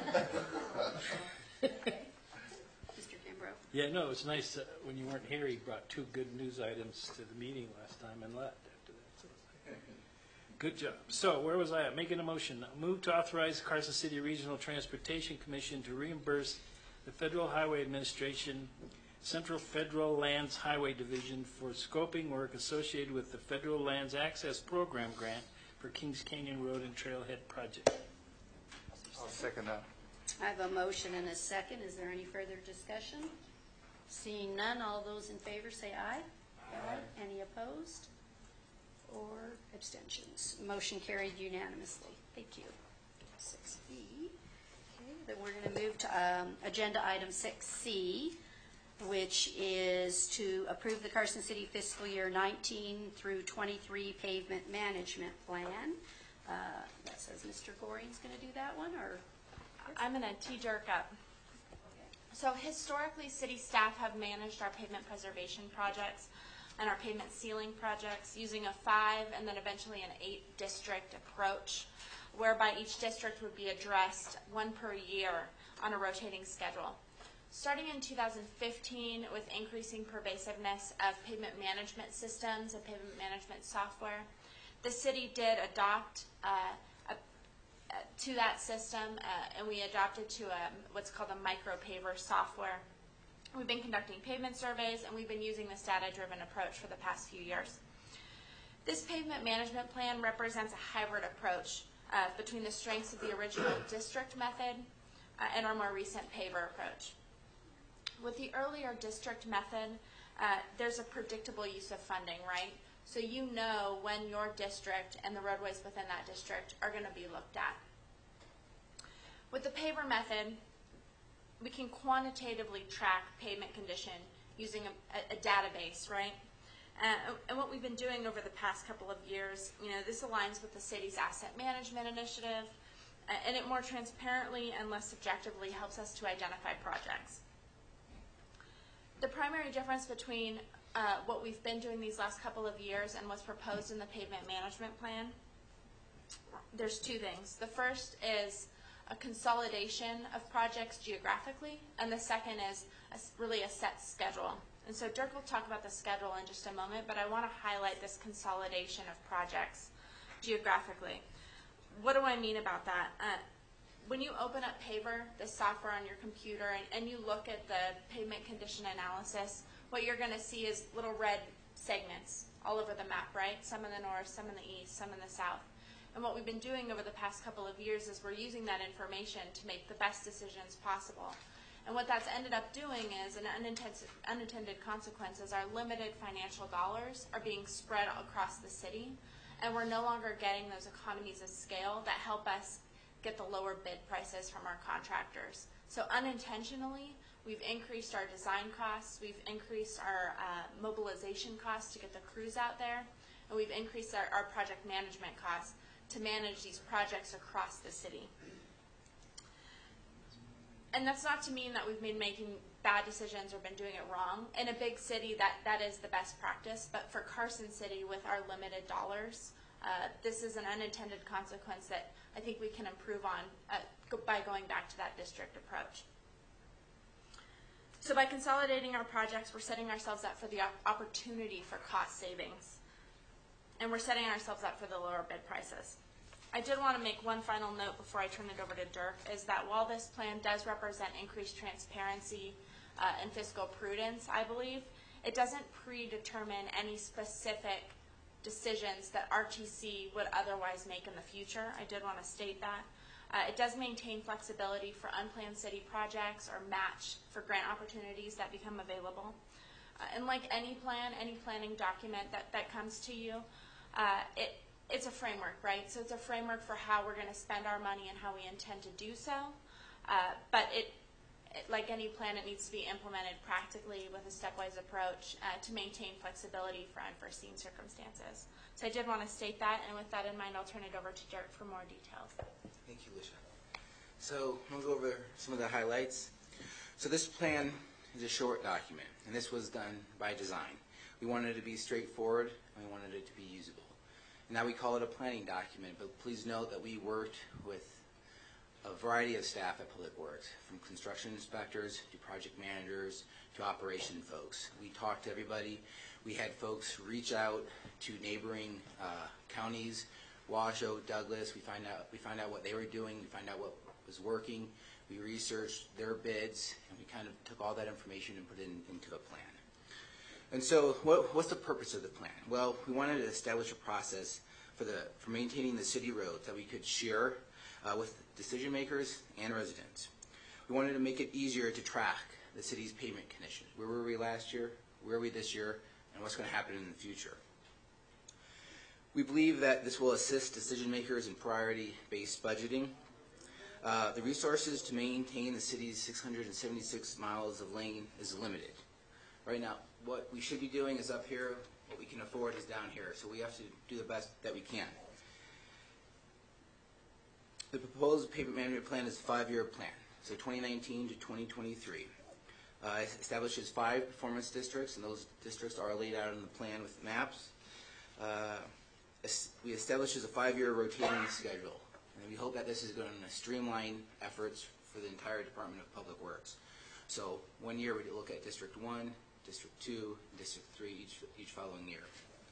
though. Mister Kimbrough? Yeah, no, it's nice, uh, when you weren't here, he brought two good news items to the meeting last time and left after that. So it's like, good job. So where was I at? Making a motion. Move to authorize Carson City Regional Transportation Commission to reimburse the Federal Highway Administration Central Federal Lands Highway Division for scoping work associated with the Federal Lands Access Program grant for Kings Canyon Road and Trailhead Project. I'll second that. I have a motion and a second. Is there any further discussion? Seeing none, all those in favor say aye. Aye. Any opposed or abstentions? Motion carried unanimously. Thank you. six B. Okay, then we're going to move to um, agenda item six C, which is to approve the Carson City fiscal year nineteen through twenty-three pavement management plan. Uh, that says Mister Goring's going to do that one, or? I'm going to tee Dirk up. So historically, city staff have managed our pavement preservation projects and our pavement sealing projects using a five and then eventually an eight district approach, whereby each district would be addressed one per year on a rotating schedule. Starting in two thousand fifteen, with increasing pervasiveness of pavement management systems and pavement management software, the city did adopt uh, a, uh, to that system, uh, and we adopted to a, what's called a micro paver software. We've been conducting pavement surveys, and we've been using this data-driven approach for the past few years. This pavement management plan represents a hybrid approach uh, between the strengths of the original district method uh, and our more recent paver approach. With the earlier district method, uh, there's a predictable use of funding, right? So you know when your district and the roadways within that district are going to be looked at. With the paver method, we can quantitatively track pavement condition using a, a, a database, right? Uh, and what we've been doing over the past couple of years, you know, this aligns with the city's asset management initiative, uh, and it more transparently and less subjectively helps us to identify projects. The primary difference between uh, what we've been doing these last couple of years and what's proposed in the pavement management plan, there's two things. The first is a consolidation of projects geographically, and the second is a, really a set schedule. And so Dirk will talk about the schedule in just a moment, but I want to highlight this consolidation of projects geographically. What do I mean about that? Uh, when you open up Paver, the software on your computer, and, and you look at the pavement condition analysis, what you're going to see is little red segments all over the map, right? Some in the north, some in the east, some in the south. And what we've been doing over the past couple of years is we're using that information to make the best decisions possible. And what that's ended up doing is an unintended, unintended consequence is our limited financial dollars are being spread across the city, and we're no longer getting those economies of scale that help us get the lower bid prices from our contractors. So unintentionally, we've increased our design costs, we've increased our uh, mobilization costs to get the crews out there, and we've increased our, our project management costs to manage these projects across the city. And that's not to mean that we've been making bad decisions or been doing it wrong. In a big city, that, that is the best practice, but for Carson City, with our limited dollars, uh, this is an unintended consequence that I think we can improve on uh, by going back to that district approach. So by consolidating our projects, we're setting ourselves up for the op opportunity for cost savings, and we're setting ourselves up for the lower bid prices. I did want to make one final note before I turn it over to Dirk, is that while this plan does represent increased transparency uh, and fiscal prudence, I believe, it doesn't predetermine any specific decisions that R T C would otherwise make in the future. I did want to state that. Uh, it does maintain flexibility for unplanned city projects or match for grant opportunities that become available. Uh, and like any plan, any planning document that, that comes to you, uh, it, it's a framework, right? So it's a framework for how we're going to spend our money and how we intend to do so. Uh, but it, it- like any plan, it needs to be implemented practically with a stepwise approach uh, to maintain flexibility for unforeseen circumstances. So I did want to state that, and with that in mind, I'll turn it over to Dirk for more details. Thank you, Alicia. So I'm going to go over some of the highlights. So this plan is a short document, and this was done by design. We wanted it to be straightforward, and we wanted it to be usable. And now we call it a planning document, but please note that we worked with a variety of staff at Public Works, from construction inspectors to project managers to operation folks. We talked to everybody. We had folks reach out to neighboring uh, counties, Washoe, Douglas. We find out we find out what they were doing. We find out what was working. We researched their bids, and we kind of took all that information and put it in, into a plan. And so, what, what's the purpose of the plan? Well, we wanted to establish a process for the for maintaining the city roads that we could share uh, with decision makers and residents. We wanted to make it easier to track the city's pavement condition. Where were we last year? Where are we this year? And what's going to happen in the future? We believe that this will assist decision makers in priority-based budgeting. Uh, the resources to maintain the city's six hundred seventy-six miles of lane is limited. Right now, what we should be doing is up here. What we can afford is down here. So we have to do the best that we can. The proposed pavement management plan is a five-year plan, so twenty nineteen to twenty twenty-three. Uh, it establishes five performance districts, and those districts are laid out in the plan with maps. Uh, we establishes a five-year rotating schedule, and we hope that this is going to streamline efforts for the entire Department of Public Works. So one year we look at District one, District two, and District three each, each following year.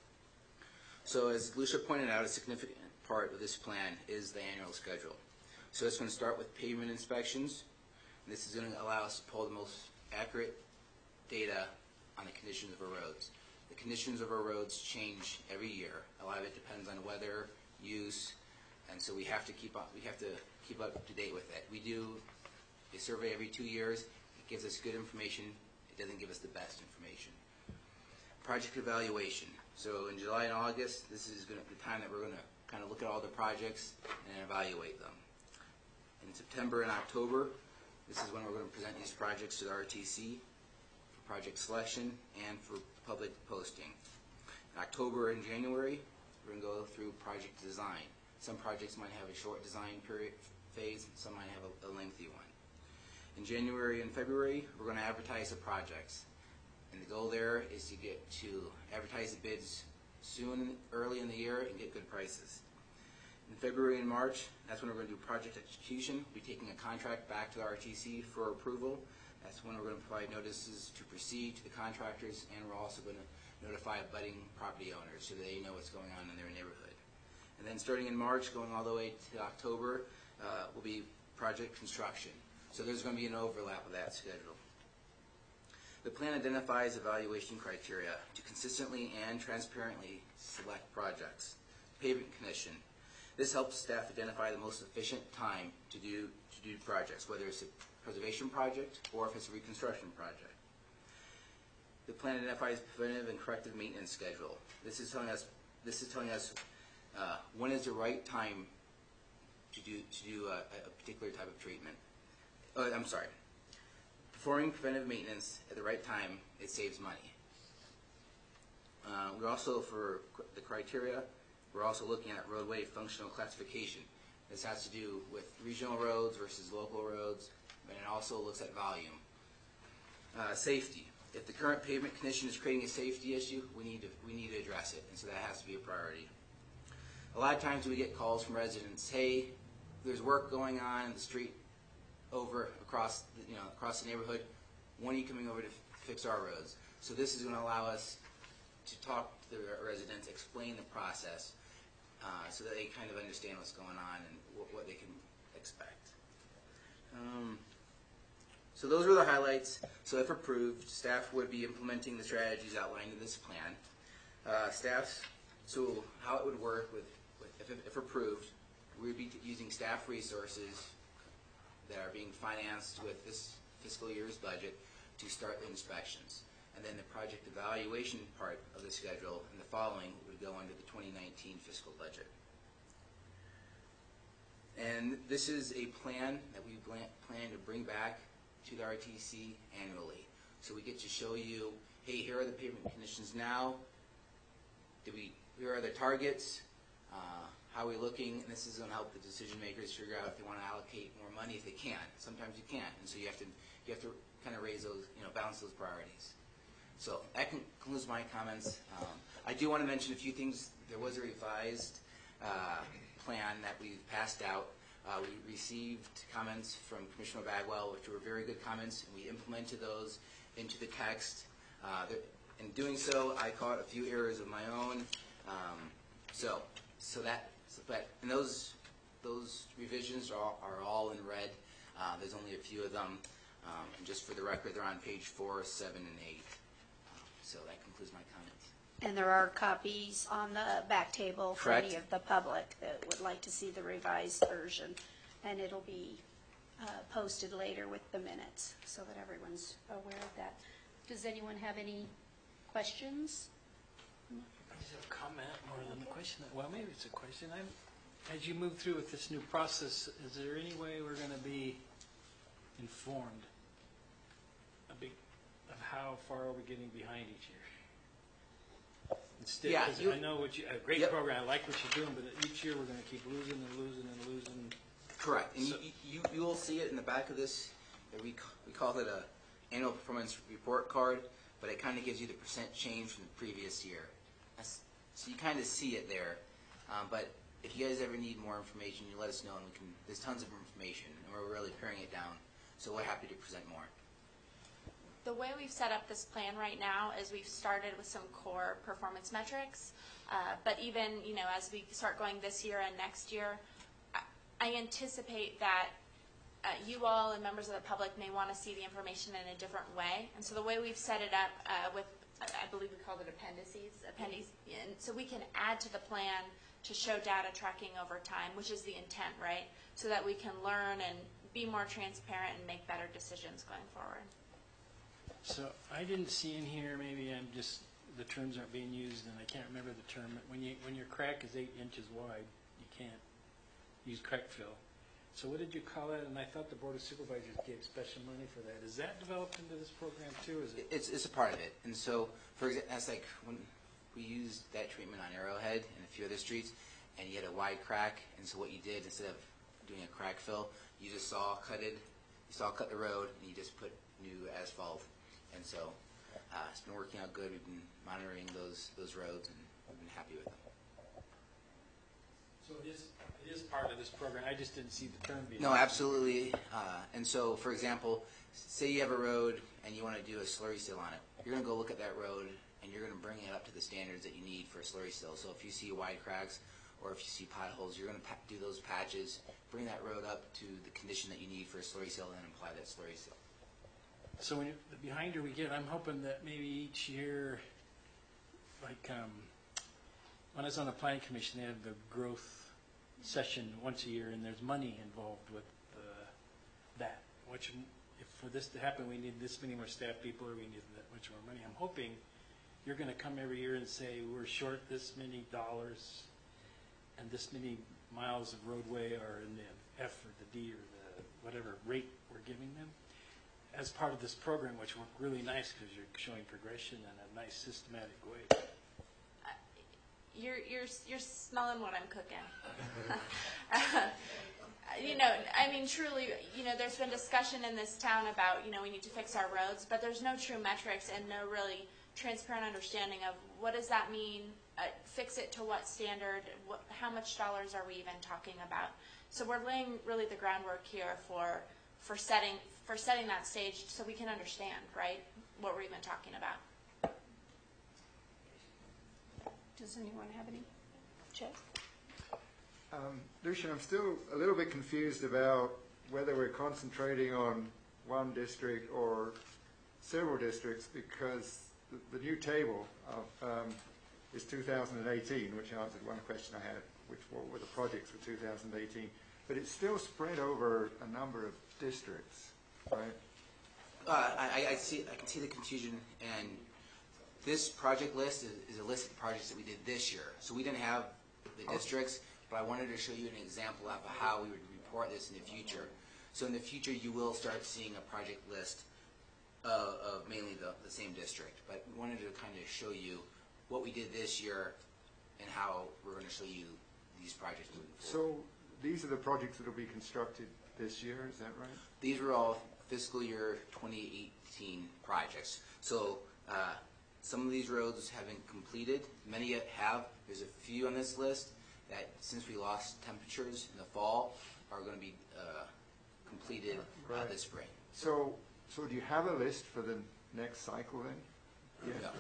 So as Lucia pointed out, a significant part of this plan is the annual schedule. So it's going to start with pavement inspections. And this is going to allow us to pull the most accurate data on the conditions of our roads. The conditions of our roads change every year. A lot of it depends on weather, use, and so we have to keep up. We have to keep up to date with it. We do a survey every two years. It gives us good information. It doesn't give us the best information. Project evaluation. So in July and August, this is going to, the time that we're going to kind of look at all the projects and evaluate them. In September and October, this is when we're going to present these projects to the R T C for project selection and for public posting. In October and January, we're going to go through project design. Some projects might have a short design period phase, some might have a, a lengthy one. In January and February, we're going to advertise the projects. And the goal there is to get to advertise the bids soon, early in the year, and get good prices. In February and March, that's when we're going to do project execution. We'll be taking a contract back to the R T C for approval. That's when we're going to provide notices to proceed to the contractors, and we're also going to notify budding property owners so they know what's going on in their neighborhood. And then starting in March, going all the way to October, uh, will be project construction. So there's going to be an overlap of that schedule. The plan identifies evaluation criteria to consistently and transparently select projects. Pavement condition. This helps staff identify the most efficient time to do to do projects, whether it's a preservation project or if it's a reconstruction project. The plan identifies preventive and corrective maintenance schedule. This is telling us this is telling us uh, when is the right time to do to do a, a particular type of treatment. Oh, I'm sorry. Performing preventive maintenance at the right time, it saves money. Uh, we're also, for the criteria, we're also looking at roadway functional classification. This has to do with regional roads versus local roads, but it also looks at volume. Uh, safety. If the current pavement condition is creating a safety issue, we need to we need to address it, and so that has to be a priority. A lot of times we get calls from residents, hey, there's work going on in the street over across the, you know across the neighborhood. When are you coming over to fix our roads? So this is going to allow us to talk to the residents, explain the process, uh, so that they kind of understand what's going on and what, what they can expect. Um, so those were the highlights. So if approved, staff would be implementing the strategies outlined in this plan. Uh, staff, so how it would work with, with if, if approved, we would be using staff resources that are being financed with this fiscal year's budget to start the inspections. And then the project evaluation part of the schedule and the following would go under the twenty nineteen fiscal budget. And this is a plan that we plan to bring back to the R T C annually. So we get to show you, hey, here are the pavement conditions now. Did we, here are the targets. Uh, how are we looking? And this is going to help the decision makers figure out if they want to allocate more money, if they can. Sometimes you can't, and so you have to you have to kind of raise those, you know, balance those priorities. So that concludes my comments. Um, I do want to mention a few things. There was a revised uh, plan that we passed out. Uh, we received comments from Commissioner Bagwell, which were very good comments, and we implemented those into the text. Uh, there, in doing so, I caught a few errors of my own. Um, so, so that, so, but and those those revisions are all, are all in red. Uh, there's only a few of them, um, and just for the record, they're on page four, seven, and eight. Um, so that concludes my comments. And there are copies on the back table for Correct. any of the public that would like to see the revised version. And it'll be uh, posted later with the minutes so that everyone's aware of that. Does anyone have any questions? I just have a comment more than a question. Well, maybe it's a question. I'm, as you move through with this new process, is there any way we're going to be informed a big, of how far are we getting behind each year? Instead, Yeah, 'cause you- I know what you, a great Yep. program. I like what you're doing, but each year we're going to keep losing and losing and losing. Correct, and So- you, you, you will see it in the back of this. We, ca- we call it a annual performance report card, but it kind of gives you the percent change from the previous year. That's, so you kind of see it there. Um, but if you guys ever need more information, you let us know, and we can. There's tons of information, and we're really paring it down. So we're happy to present more. The way we've set up this plan right now is we've started with some core performance metrics, uh, but even, you know, as we start going this year and next year, I, I anticipate that uh, you all and members of the public may want to see the information in a different way. And so the way we've set it up uh, with, I believe we called it appendices, appendices, and so we can add to the plan to show data tracking over time, which is the intent, right? So that we can learn and be more transparent and make better decisions going forward. So I didn't see in here, maybe I'm just, the terms aren't being used and I can't remember the term. When you, when your crack is eight inches wide, you can't use crack fill. So what did you call that? And I thought the Board of Supervisors gave special money for that. Is that developed into this program too? Is it? It's, it's a part of it. And so, for example, that's like when we used that treatment on Arrowhead and a few other streets, and you had a wide crack, and so what you did, instead of doing a crack fill, you just saw cutted, you saw cut the road, and you just put new asphalt. And so uh, it's been working out good. We've been monitoring those those roads, and we've been happy with them. So it is, it is part of this program. I just didn't see the term being No, used. absolutely. Uh, and so, for example, say you have a road and you want to do a slurry seal on it. You're going to go look at that road, and you're going to bring it up to the standards that you need for a slurry seal. So if you see wide cracks or if you see potholes, you're going to pa- do those patches, bring that road up to the condition that you need for a slurry seal, and then apply that slurry seal. So when you, the behinder we get, I'm hoping that maybe each year, like um, when I was on the planning commission, they had the growth session once a year, and there's money involved with uh, that. Which, if for this to happen, we need this many more staff people, or we need that much more money. I'm hoping you're going to come every year and say we're short this many dollars, and this many miles of roadway are in the F or the D or the whatever rate we're giving them, as part of this program, which worked really nice because you're showing progression in a nice systematic way. You're you're you're smelling what I'm cooking. uh, you know, I mean, truly, you know, there's been discussion in this town about, you know, we need to fix our roads, but there's no true metrics and no really transparent understanding of what does that mean. Uh, fix it to what standard? What, how much dollars are we even talking about? So we're laying really the groundwork here for for setting for setting that stage so we can understand, right, what we're even talking about. Does anyone have any? Jeff? Um, Lucian, I'm still a little bit confused about whether we're concentrating on one district or several districts, because the, the new table of, um, is two thousand eighteen, which answered one question I had, which what were the projects for two thousand eighteen. But it's still spread over a number of districts, right? Uh, I, I see. I can see the confusion, and this project list is, is a list of the projects that we did this year. So we didn't have the Okay. districts, but I wanted to show you an example of how we would report this in the future. So in the future, you will start seeing a project list uh, of mainly the, the same district. But we wanted to kind of show you what we did this year and how we're going to show you these projects moving forward. So these are the projects that will be constructed this year, is that right? These were all fiscal year twenty eighteen projects. So uh, some of these roads have been completed. Many yet have. There's a few on this list that, since we lost temperatures in the fall, are going to be uh, completed uh, Right. this spring. So, so do you have a list for the next cycle then? Yeah.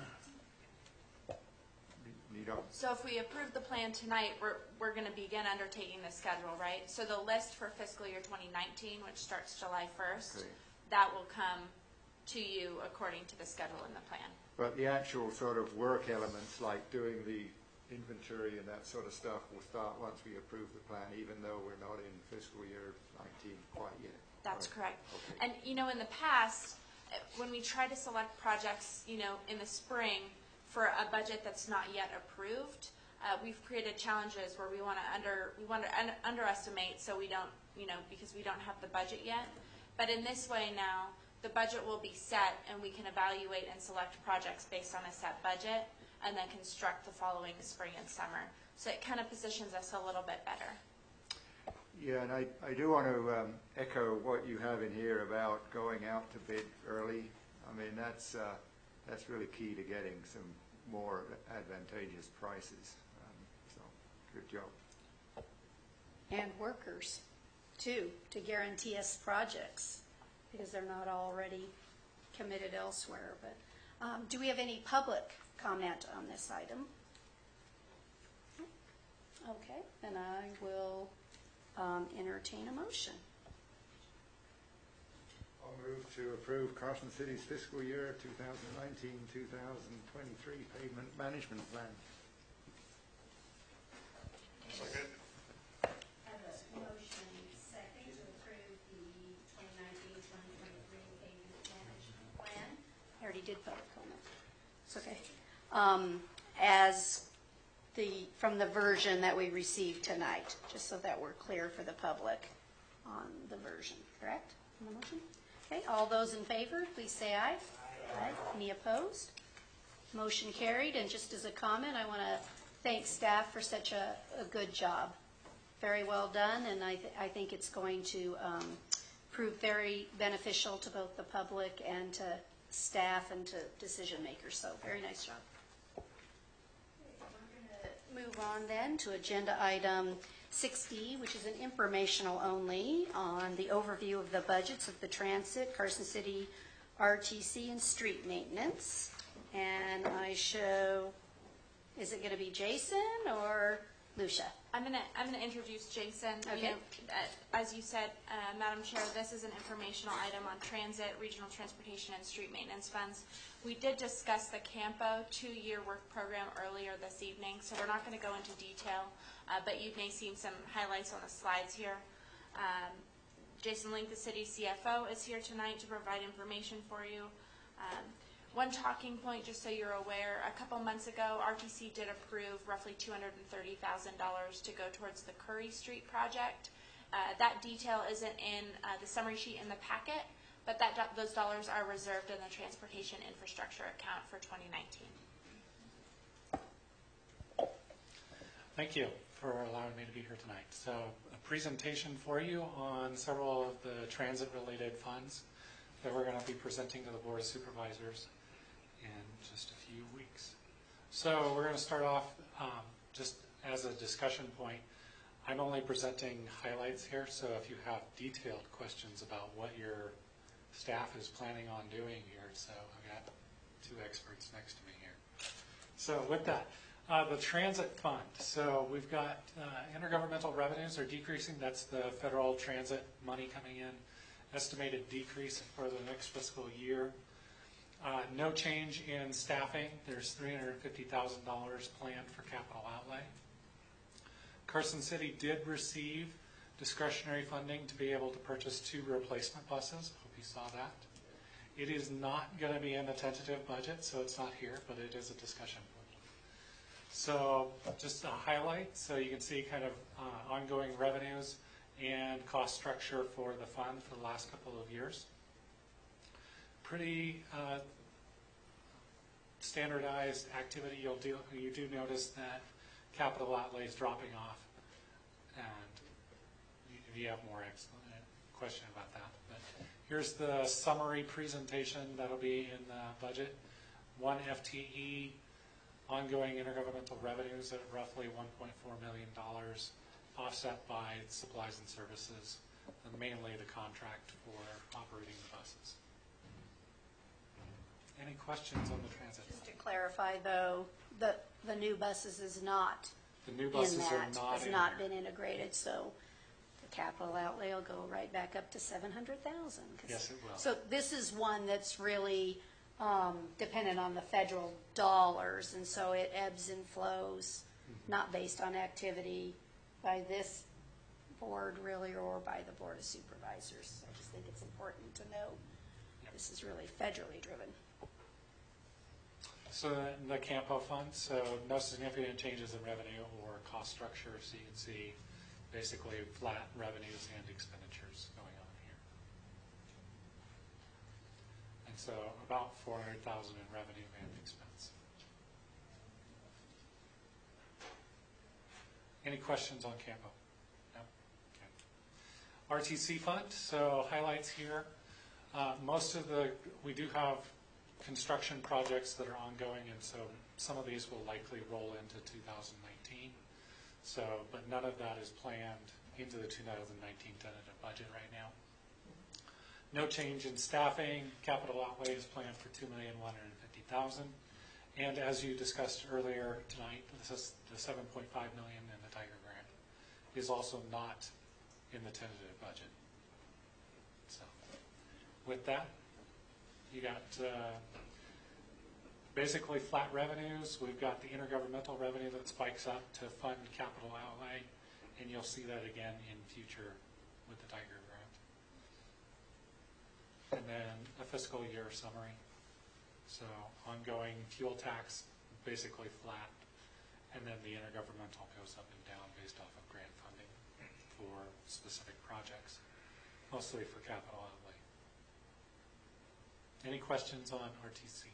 You don't? So if we approve the plan tonight, we're, we're going to begin undertaking the schedule, right? So the list for fiscal year twenty nineteen, which starts July first, Okay. that will come to you according to the schedule in the plan. But the actual sort of work elements, like doing the inventory and that sort of stuff, will start once we approve the plan, even though we're not in fiscal year nineteen quite yet. That's Right. correct. Okay. And, you know, in the past, eh, when we try to select projects, you know, in the spring for a budget that's not yet approved, uh, we've created challenges where we want to under, we want to un- underestimate so we don't, you know, because we don't have the budget yet. But in this way now, the budget will be set and we can evaluate and select projects based on a set budget and then construct the following spring and summer. So it kind of positions us a little bit better. Yeah, and I, I do want to um, echo what you have in here about going out to bid early. I mean, that's, uh, that's really key to getting some more advantageous prices. Um, so, good job. And workers, too, to guarantee us projects, because they're not already committed elsewhere. But um, do we have any public comment on this item? Okay, then I will um, entertain a motion. I'll move to approve Carson City's fiscal year two thousand nineteen to two thousand twenty-three pavement management plan. Second. I have a motion second to approve the twenty nineteen twenty twenty-three pavement management plan. I already did public comment. It's okay. Um, as the, from the version that we received tonight, just so that we're clear for the public on the version, correct? On the motion? Okay, all those in favor, please say aye. Aye. Any opposed? Motion carried, and just as a comment, I want to thank staff for such a, a good job. Very well done, and I, th- I think it's going to um, prove very beneficial to both the public and to staff and to decision makers, so very nice job. We're going to move on then to agenda item six D, which is an informational only on the overview of the budgets of the transit, Carson City R T C, and street maintenance. And I show, is it going to be Jason or Lucia? I'm gonna I'm gonna introduce Jason. You Okay. know, uh, as you said, uh, Madam Chair, this is an informational item on transit, regional transportation, and street maintenance funds. We did discuss the Campo two-year work program earlier this evening, so we're not going to go into detail, uh, but you may see some highlights on the slides here. Um, Jason Link, the city's C F O, is here tonight to provide information for you. Um, One talking point, just so you're aware, a couple months ago, R T C did approve roughly two hundred thirty thousand dollars to go towards the Curry Street project. Uh, that detail isn't in uh, the summary sheet in the packet, but that do- those dollars are reserved in the transportation infrastructure account for twenty nineteen. Thank you for allowing me to be here tonight. So, a presentation for you on several of the transit-related funds that we're going to be presenting to the Board of Supervisors in just a few weeks. So we're going to start off um, just as a discussion point. I'm only presenting highlights here, so if you have detailed questions about what your staff is planning on doing here, so I've got two experts next to me here. So with that, uh, the transit fund. So we've got uh, intergovernmental revenues are decreasing. That's the federal transit money coming in. Estimated decrease for the next fiscal year. Uh, no change in staffing. There's three hundred fifty thousand dollars planned for capital outlay. Carson City did receive discretionary funding to be able to purchase two replacement buses. Hope you saw that. It is not going to be in the tentative budget, so it's not here, but it is a discussion point. So just a highlight, so you can see kind of uh, ongoing revenues and cost structure for the fund for the last couple of years. Pretty uh, standardized activity. You'll do, you do notice that capital outlay is dropping off, and if you have more excellent question about that. But here's the summary presentation that'll be in the budget. One F T E, ongoing intergovernmental revenues at roughly one point four million dollars, offset by supplies and services, and mainly the contract for operating the buses. Any questions on the transit? Just to clarify, though, the, the new buses is not The new buses in are that, not has in not there. been integrated, so the capital outlay will go right back up to seven hundred thousand. Yes, it will. So this is one that's really um, dependent on the federal dollars, and so it ebbs and flows, Mm-hmm. not based on activity by this board really, or by the Board of Supervisors. I just think it's important to know this is really federally driven. So the Campo fund, so no significant changes in revenue or cost structure, so you can see basically flat revenues and expenditures going on here. And so about four hundred thousand in revenue and expense. Any questions on Campo? No? Okay. R T C fund, so highlights here. Uh, most of the, we do have construction projects that are ongoing, and so some of these will likely roll into two thousand nineteen. So, but none of that is planned into the two thousand nineteen tentative budget right now. No change in staffing. Capital outlay is planned for two million one hundred fifty thousand dollars. And as you discussed earlier tonight, this is the seven point five million dollars in the Tiger Grant is also not in the tentative budget. So, with that, you got uh, basically flat revenues. We've got the intergovernmental revenue that spikes up to fund capital outlay, and you'll see that again in future with the Tiger Grant. And then a fiscal year summary. So ongoing fuel tax, basically flat, and then the intergovernmental goes up and down based off of grant funding for specific projects, mostly for capital outlay. Any questions on R T C?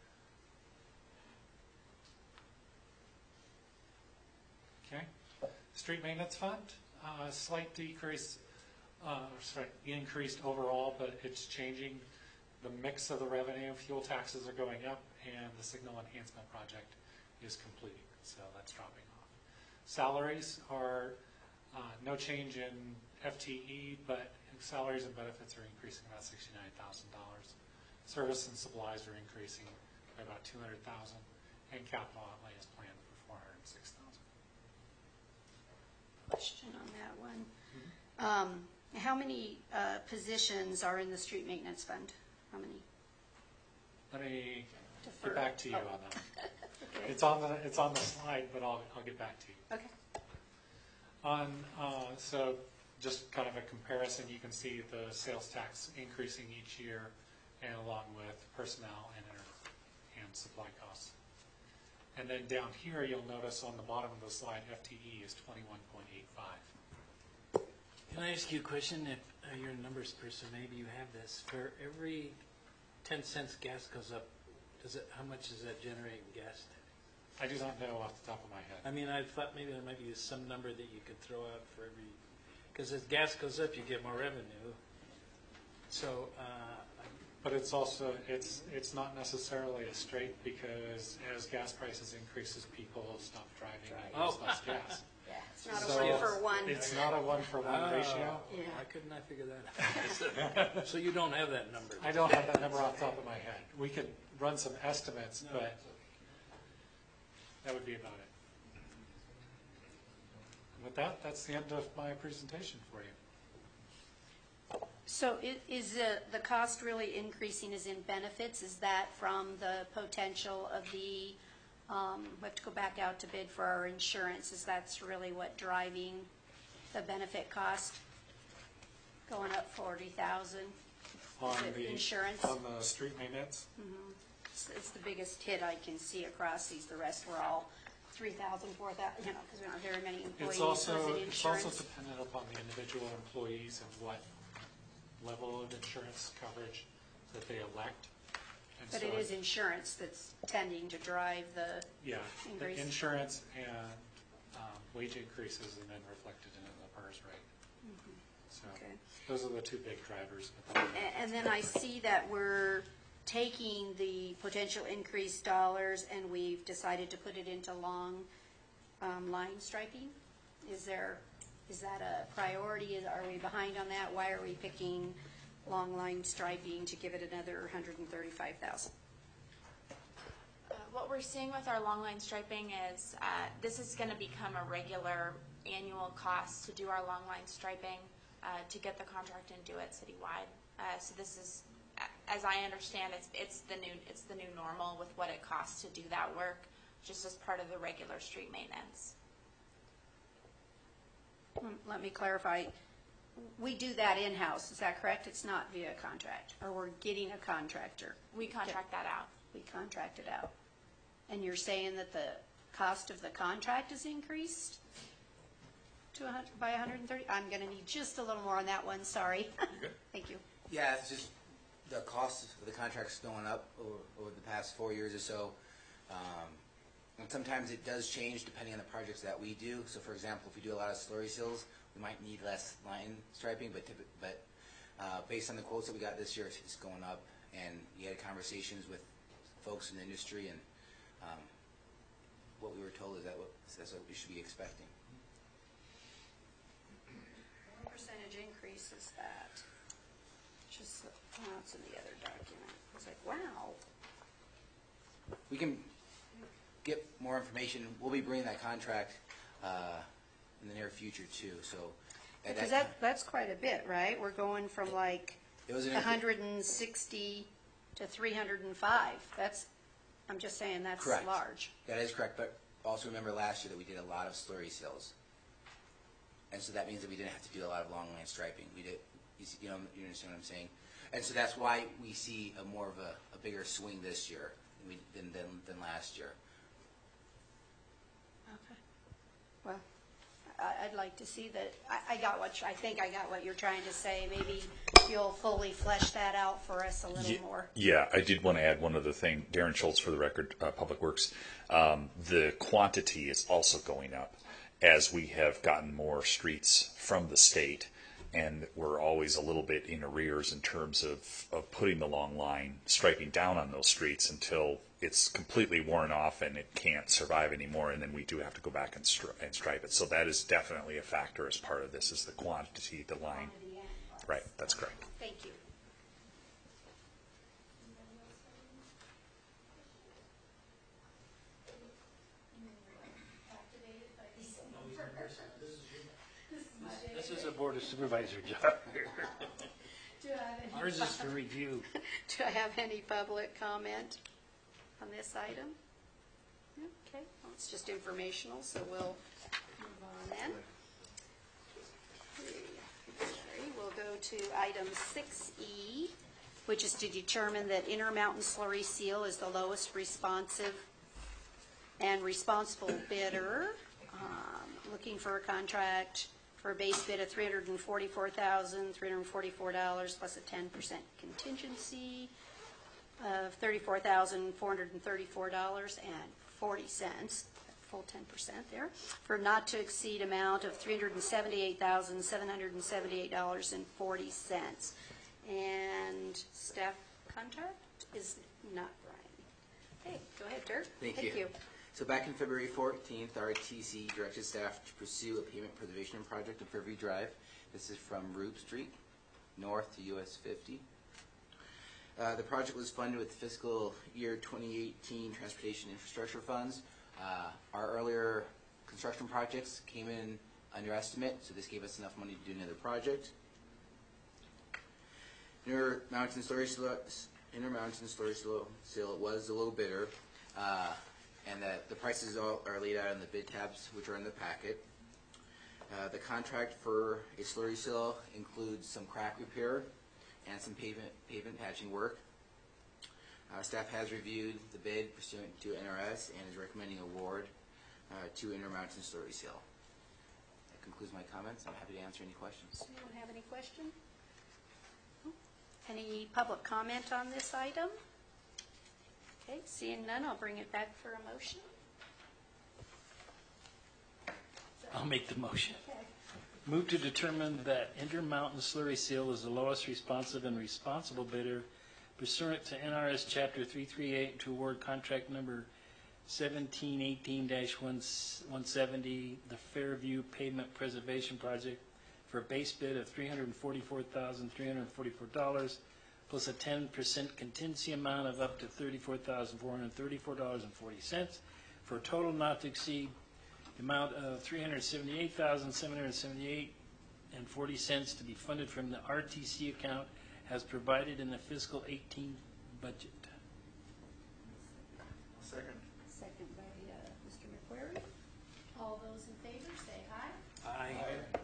Okay. Street maintenance fund, uh, slight decrease, uh, sorry, increased overall, but it's changing the mix of the revenue. Fuel taxes are going up, and the signal enhancement project is completing, so that's dropping off. Salaries are uh, no change in F T E, but salaries and benefits are increasing about sixty-nine thousand dollars. Service and supplies are increasing by about two hundred thousand dollars, and capital outlay is planned for four hundred six thousand dollars. Question on that one. Um, how many uh, positions are in the street maintenance fund? How many? Let me Defer. get back to you Oh. on that. Okay. It's on the it's on the slide, but I'll I'll get back to you. Okay. On uh, so just kind of a comparison, you can see the sales tax increasing each year, and along with personnel and inter- and supply costs. And then down here, you'll notice on the bottom of the slide, F T E is twenty-one point eight five. Can I ask you a question? If uh, you're a numbers person, maybe you have this. For every ten cents gas goes up, does it? How much does that generate in gas tax? I do not know off the top of my head. I mean, I thought maybe there might be some number that you could throw out for every, because as gas goes up, you get more revenue. So, uh, But it's also, it's it's not necessarily a straight, because as gas prices increases, people stop driving and use Oh. less gas. Yeah, it's not So a one for one. It's not a one for one Oh, ratio. Yeah. Why couldn't I figure that out? So you don't have that number? I don't have that number off the top of my head. We could run some estimates, but that would be about it. And with that, that's the end of my presentation for you. So i- is the, the cost really increasing is in benefits? Is that from the potential of the, um, we have to go back out to bid for our insurance? Is that's really what driving the benefit cost? Going up forty thousand? On Is it the insurance? On the street maintenance, It's, it's the biggest hit I can see across these. The rest were all three thousand, four thousand, you know, because we don't have very many employees. It's also, so is it it's also insurance? dependent upon the individual employees and what level of insurance coverage that they elect. And But so it is insurance that's tending to drive the Yeah, the increase. insurance and um, wage increases and then reflected in the PERS rate. So Okay. those are the two big drivers. A- And then I see that we're taking the potential increased dollars and we've decided to put it into long um, line striping. Is there, is that a priority? Is- Are we behind on that? Why are we picking long line striping to give it another one hundred thirty-five thousand? Uh, What we're seeing with our long line striping is uh, this is going to become a regular annual cost to do our long line striping, uh, to get the contract and do it citywide. Uh, So this is, a- as I understand, it's it's the new it's the new normal with what it costs to do that work, just as part of the regular street maintenance. Hmm, Let me clarify. We do that in-house, is that correct? It's not via contract, or we're getting a contractor? We contract that out. We contract it out. And you're saying that the cost of the contract is increased to a hundred, by one hundred thirty? I'm going to need just a little more on that one, sorry. Thank you. Yeah, it's just the cost of the contract's going up over, over the past four years or so. Um, and sometimes it does change depending on the projects that we do. So for example, if we do a lot of slurry seals, we might need less line striping, but typi- but uh, based on the quotes that we got this year, it's, it's going up. And we had conversations with folks in the industry, and um, what we were told is that what, that's what we should be expecting. What percentage increase is that? Just, oh, it's in the other document. I was like, wow. We can get more information. We'll be bringing that contract uh, in the near future too. So at Because that, that, that's quite a bit, right? We're going from like it was an one hundred sixty to three hundred five. That's, I'm just saying that's correct. large. That is correct. But also remember last year that we did a lot of slurry seals, and so that means that we didn't have to do a lot of long line striping. We did, you, see, you know, you understand what I'm saying? And so that's why we see a more of a, a bigger swing this year than, we, than, than than last year. Okay. Well, I- I'd like to see that, I, I got what, you- I think I got what you're trying to say. Maybe you'll fully flesh that out for us a little Ye- more. Yeah, I did want to add one other thing. Darren Schultz, for the record, uh, Public Works. Um, the quantity is also going up as we have gotten more streets from the state, and we're always a little bit in arrears in terms of, of putting the long line striping down on those streets until it's completely worn off and it can't survive anymore, and then we do have to go back and, stri- and stripe it. So that is definitely a factor as part of this, is the quantity, the line. Right, that's correct. Thank you. This is a Board of Supervisor job. Do I have any Ours is to review. Do I have any public comment on this item? Okay, well, it's just informational, so we'll move on then. Okay, we'll go to item six E, which is to determine that Intermountain Slurry Seal is the lowest responsive and responsible bidder. Um, Looking for a contract for a base bid of three hundred forty-four thousand, three hundred forty-four dollars plus a ten percent contingency of thirty-four thousand, four hundred thirty-four dollars and forty cents, full ten percent there, for not to exceed amount of three hundred seventy-eight thousand, seven hundred seventy-eight dollars and forty cents. And staff contract is not Brian. Okay, go ahead, Dirk. Thank you. So back in February fourteenth, R T C directed staff to pursue a pavement preservation project on Fairview Drive. This is from Rube Street, north to U S fifty. Uh, the project was funded with fiscal year twenty eighteen transportation infrastructure funds. Uh, our earlier construction projects came in under estimate, so this gave us enough money to do another project. Intermountain Slurry Seal, Intermountain Slurry Seal was a little bidder. Uh, and that the prices all are laid out in the bid tabs, which are in the packet. Uh, the contract for a slurry seal includes some crack repair and some pavement pavement patching work. Uh, staff has reviewed the bid pursuant to N R S and is recommending award. uh, to Intermountain Slurry Seal. That concludes my comments. I'm happy to answer any questions. Anyone have any question? Any public comment on this item? Okay, seeing none, I'll bring it back for a motion. I'll make the motion. Okay. Move to determine that Intermountain Slurry Seal is the lowest responsive and responsible bidder pursuant to N R S Chapter three thirty-eight to award contract number seventeen eighteen dash one seventy, the Fairview Pavement Preservation Project, for a base bid of three hundred forty-four thousand three hundred forty-four dollars plus a ten percent contingency amount of up to thirty-four thousand four hundred thirty-four dollars and forty cents for a total not to exceed the amount of three hundred seventy-eight thousand seven hundred seventy-eight dollars and forty cents to be funded from the R T C account as provided in the fiscal eighteen budget. Second. Second by uh, Mister McQuarrie. All those in favor, say aye. Aye.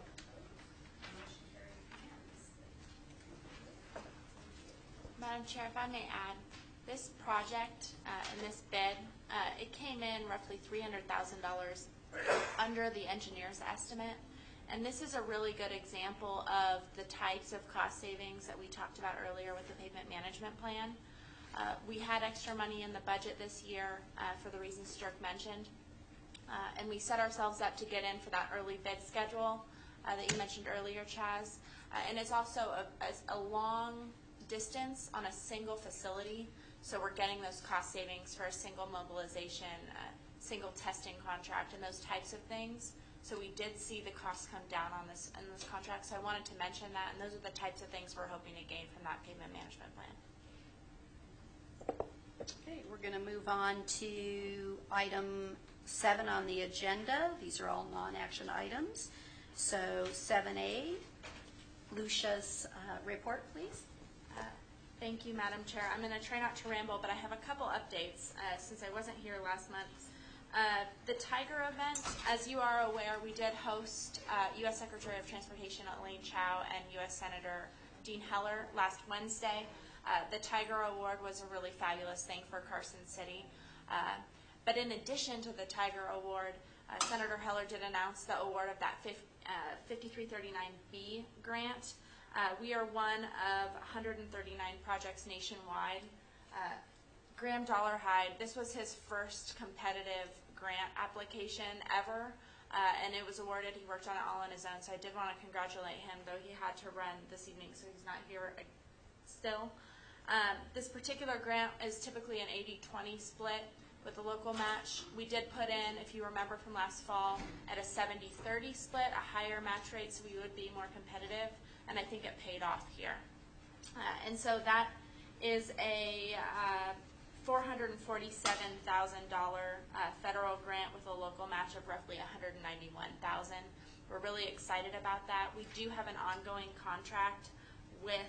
Madam Chair, if I may add, this project uh, and this bid, uh, it came in roughly three hundred thousand dollars under the engineer's estimate. And this is a really good example of the types of cost savings that we talked about earlier with the pavement management plan. Uh, we had extra money in the budget this year uh, for the reasons Sturk mentioned. Uh, and we set ourselves up to get in for that early bid schedule uh, that you mentioned earlier, Chaz. Uh, and it's also a, a, a long distance on a single facility, so we're getting those cost savings for a single mobilization, uh, single testing contract, and those types of things. So we did see the costs come down on this in this contract, so I wanted to mention that, and those are the types of things we're hoping to gain from that pavement management plan. Okay, we're going to move on to item seven on the agenda. These are all non-action items. So seven A, Lucia's uh, report, please. Uh, thank you, Madam Chair. I'm going to try not to ramble, but I have a couple updates uh, since I wasn't here last month. Uh, the Tiger event, as you are aware, we did host uh, U S Secretary of Transportation Elaine Chao and U S Senator Dean Heller last Wednesday. Uh, the Tiger Award was a really fabulous thing for Carson City. Uh, but in addition to the Tiger Award, uh, Senator Heller did announce the award of that fifty-three thirty-nine B grant. Uh, we are one of one hundred thirty-nine projects nationwide. Uh, Graham Dollarhide, this was his first competitive grant application ever, uh, and it was awarded. He worked on it all on his own, so I did want to congratulate him, though he had to run this evening, so he's not here still. Um, this particular grant is typically an eighty twenty split with the local match. We did put in, if you remember from last fall, at a seventy thirty split, a higher match rate, so we would be more competitive, and I think it paid off here. Uh, and so that is a uh, four hundred forty-seven thousand dollars uh, federal grant with a local match of roughly one hundred ninety-one thousand dollars. We're really excited about that. We do have an ongoing contract with,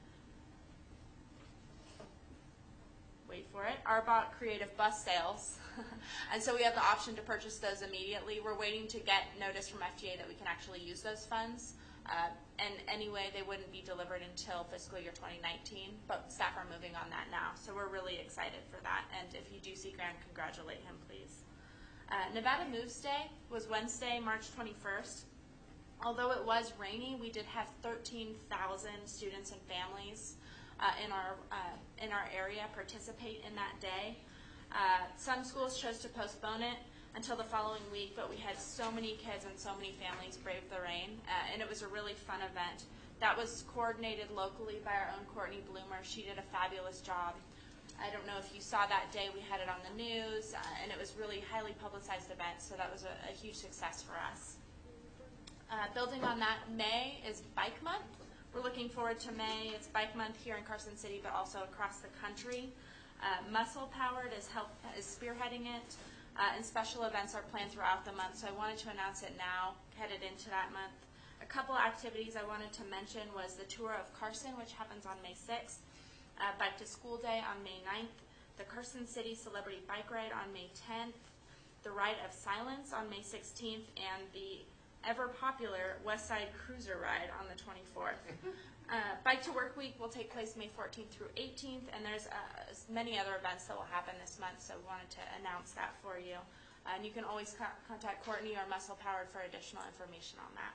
wait for it, Arbok Creative Bus Sales. And so we have the option to purchase those immediately. We're waiting to get notice from F D A that we can actually use those funds. Uh, and anyway, they wouldn't be delivered until fiscal year twenty nineteen, but staff are moving on that now. So we're really excited for that. And if you do see Graham, congratulate him, please. Uh, Nevada Moves Day was Wednesday, March twenty-first. Although it was rainy, we did have thirteen thousand students and families uh, in our uh, in our area participate in that day. Uh, some schools chose to postpone it until the following week, but we had so many kids and so many families brave the rain, uh, and it was a really fun event. That was coordinated locally by our own Courtney Bloomer. She did a fabulous job. I don't know if you saw that day, we had it on the news, uh, and it was really highly publicized event, so that was a, a huge success for us. Uh, building on that, May is Bike Month. We're looking forward to May. It's Bike Month here in Carson City, but also across the country. Uh, Muscle Powered is, help, is spearheading it. Uh, and special events are planned throughout the month, so I wanted to announce it now, headed into that month. A couple activities I wanted to mention was the Tour of Carson, which happens on May sixth, uh, Bike to School Day on May ninth, the Carson City Celebrity Bike Ride on May tenth, the Ride of Silence on May sixteenth, and the ever-popular West Side Cruiser Ride on the twenty-fourth. Uh, Bike to Work Week will take place May fourteenth through eighteenth, and there's uh, many other events that will happen this month, so we wanted to announce that for you. And you can always co- contact Courtney or Muscle Powered for additional information on that.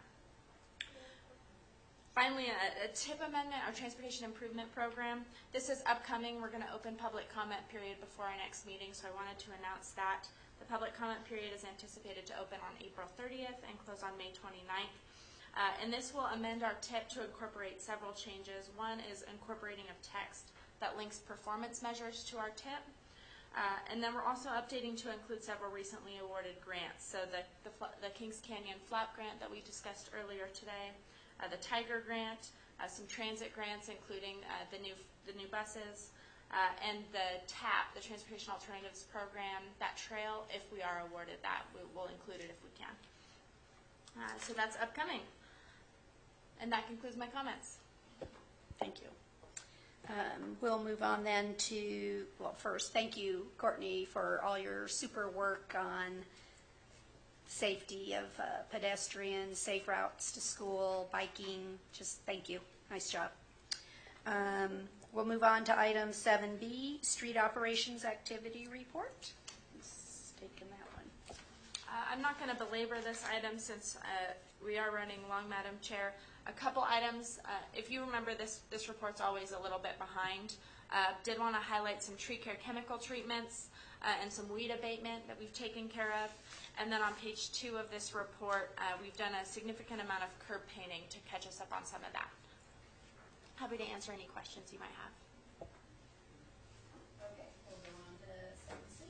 Finally, a, a TIP amendment, our Transportation Improvement Program. This is upcoming. We're going to open public comment period before our next meeting, so I wanted to announce that. The public comment period is anticipated to open on April thirtieth and close on May twenty-ninth. Uh, and this will amend our TIP to incorporate several changes. One is incorporating of text that links performance measures to our TIP. Uh, and then we're also updating to include several recently awarded grants. So the, the, the Kings Canyon Flap Grant that we discussed earlier today, uh, the Tiger Grant, uh, some transit grants including uh, the new the new buses, uh, and the TAP, the Transportation Alternatives Program, that trail, if we are awarded that, we will include it if we can. Uh, so that's upcoming. And that concludes my comments. Thank you. Um, we'll move on then to, well, first, thank you, Courtney, for all your super work on safety of uh, pedestrians, safe routes to school, biking. Just thank you. Nice job. Um, we'll move on to item seven B, Street Operations Activity Report. Who's taking that one? Uh, I'm not going to belabor this item since uh, we are running long, Madam Chair. A couple items, uh, if you remember this, this report's always a little bit behind. Uh, did want to highlight some tree care chemical treatments uh, and some weed abatement that we've taken care of. And then on page two of this report, uh, we've done a significant amount of curb painting to catch us up on some of that. Happy to answer any questions you might have. Okay, we'll go on to seven C.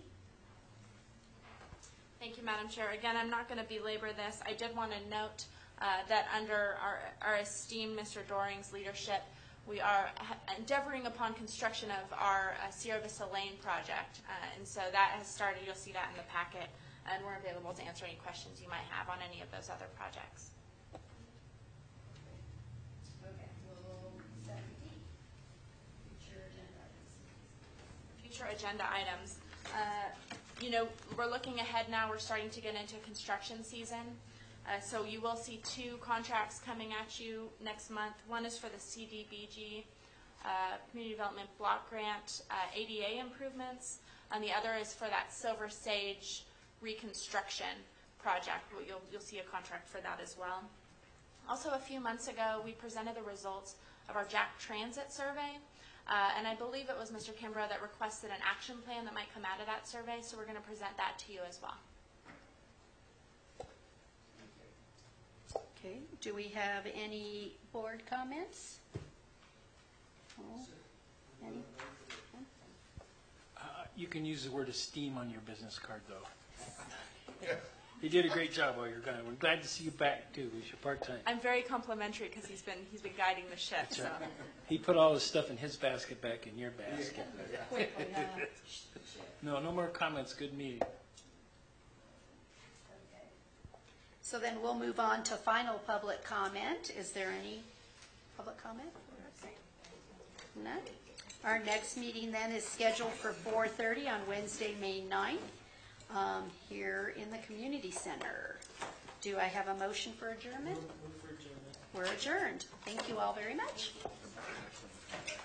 Thank you, Madam Chair. Again, I'm not going to belabor this. I did want to note Uh, that under our, our esteemed Mister Doring's leadership, we are endeavoring upon construction of our uh, Sierra Vista Lane project. Uh, and so that has started. You'll see that in the packet. And we're available to answer any questions you might have on any of those other projects. Okay, well, seven D, future agenda items. Future agenda items. Uh, you know, we're looking ahead now. We're starting to get into construction season. Uh, so you will see two contracts coming at you next month. One is for the C D B G uh, Community Development Block Grant uh, A D A improvements, and the other is for that Silver Sage reconstruction project. You'll, you'll see a contract for that as well. Also, a few months ago, we presented the results of our Jack Transit survey, uh, and I believe it was Mister Kimbrough that requested an action plan that might come out of that survey, so we're going to present that to you as well. Okay, do we have any board comments? Oh, any? Uh, you can use the word esteem on your business card, though. You did a great job while you're gone. We're glad to see you back, too. It was your part-time. I'm very complimentary because he's been he's been guiding the ship. So. He put all his stuff in his basket back in your basket. No, no more comments. Good meeting. So then we'll move on to final public comment. Is there any public comment? None? Our next meeting then is scheduled for four thirty on Wednesday, May ninth, um, here in the community center. Do I have a motion for adjournment? We're adjourned. Thank you all very much.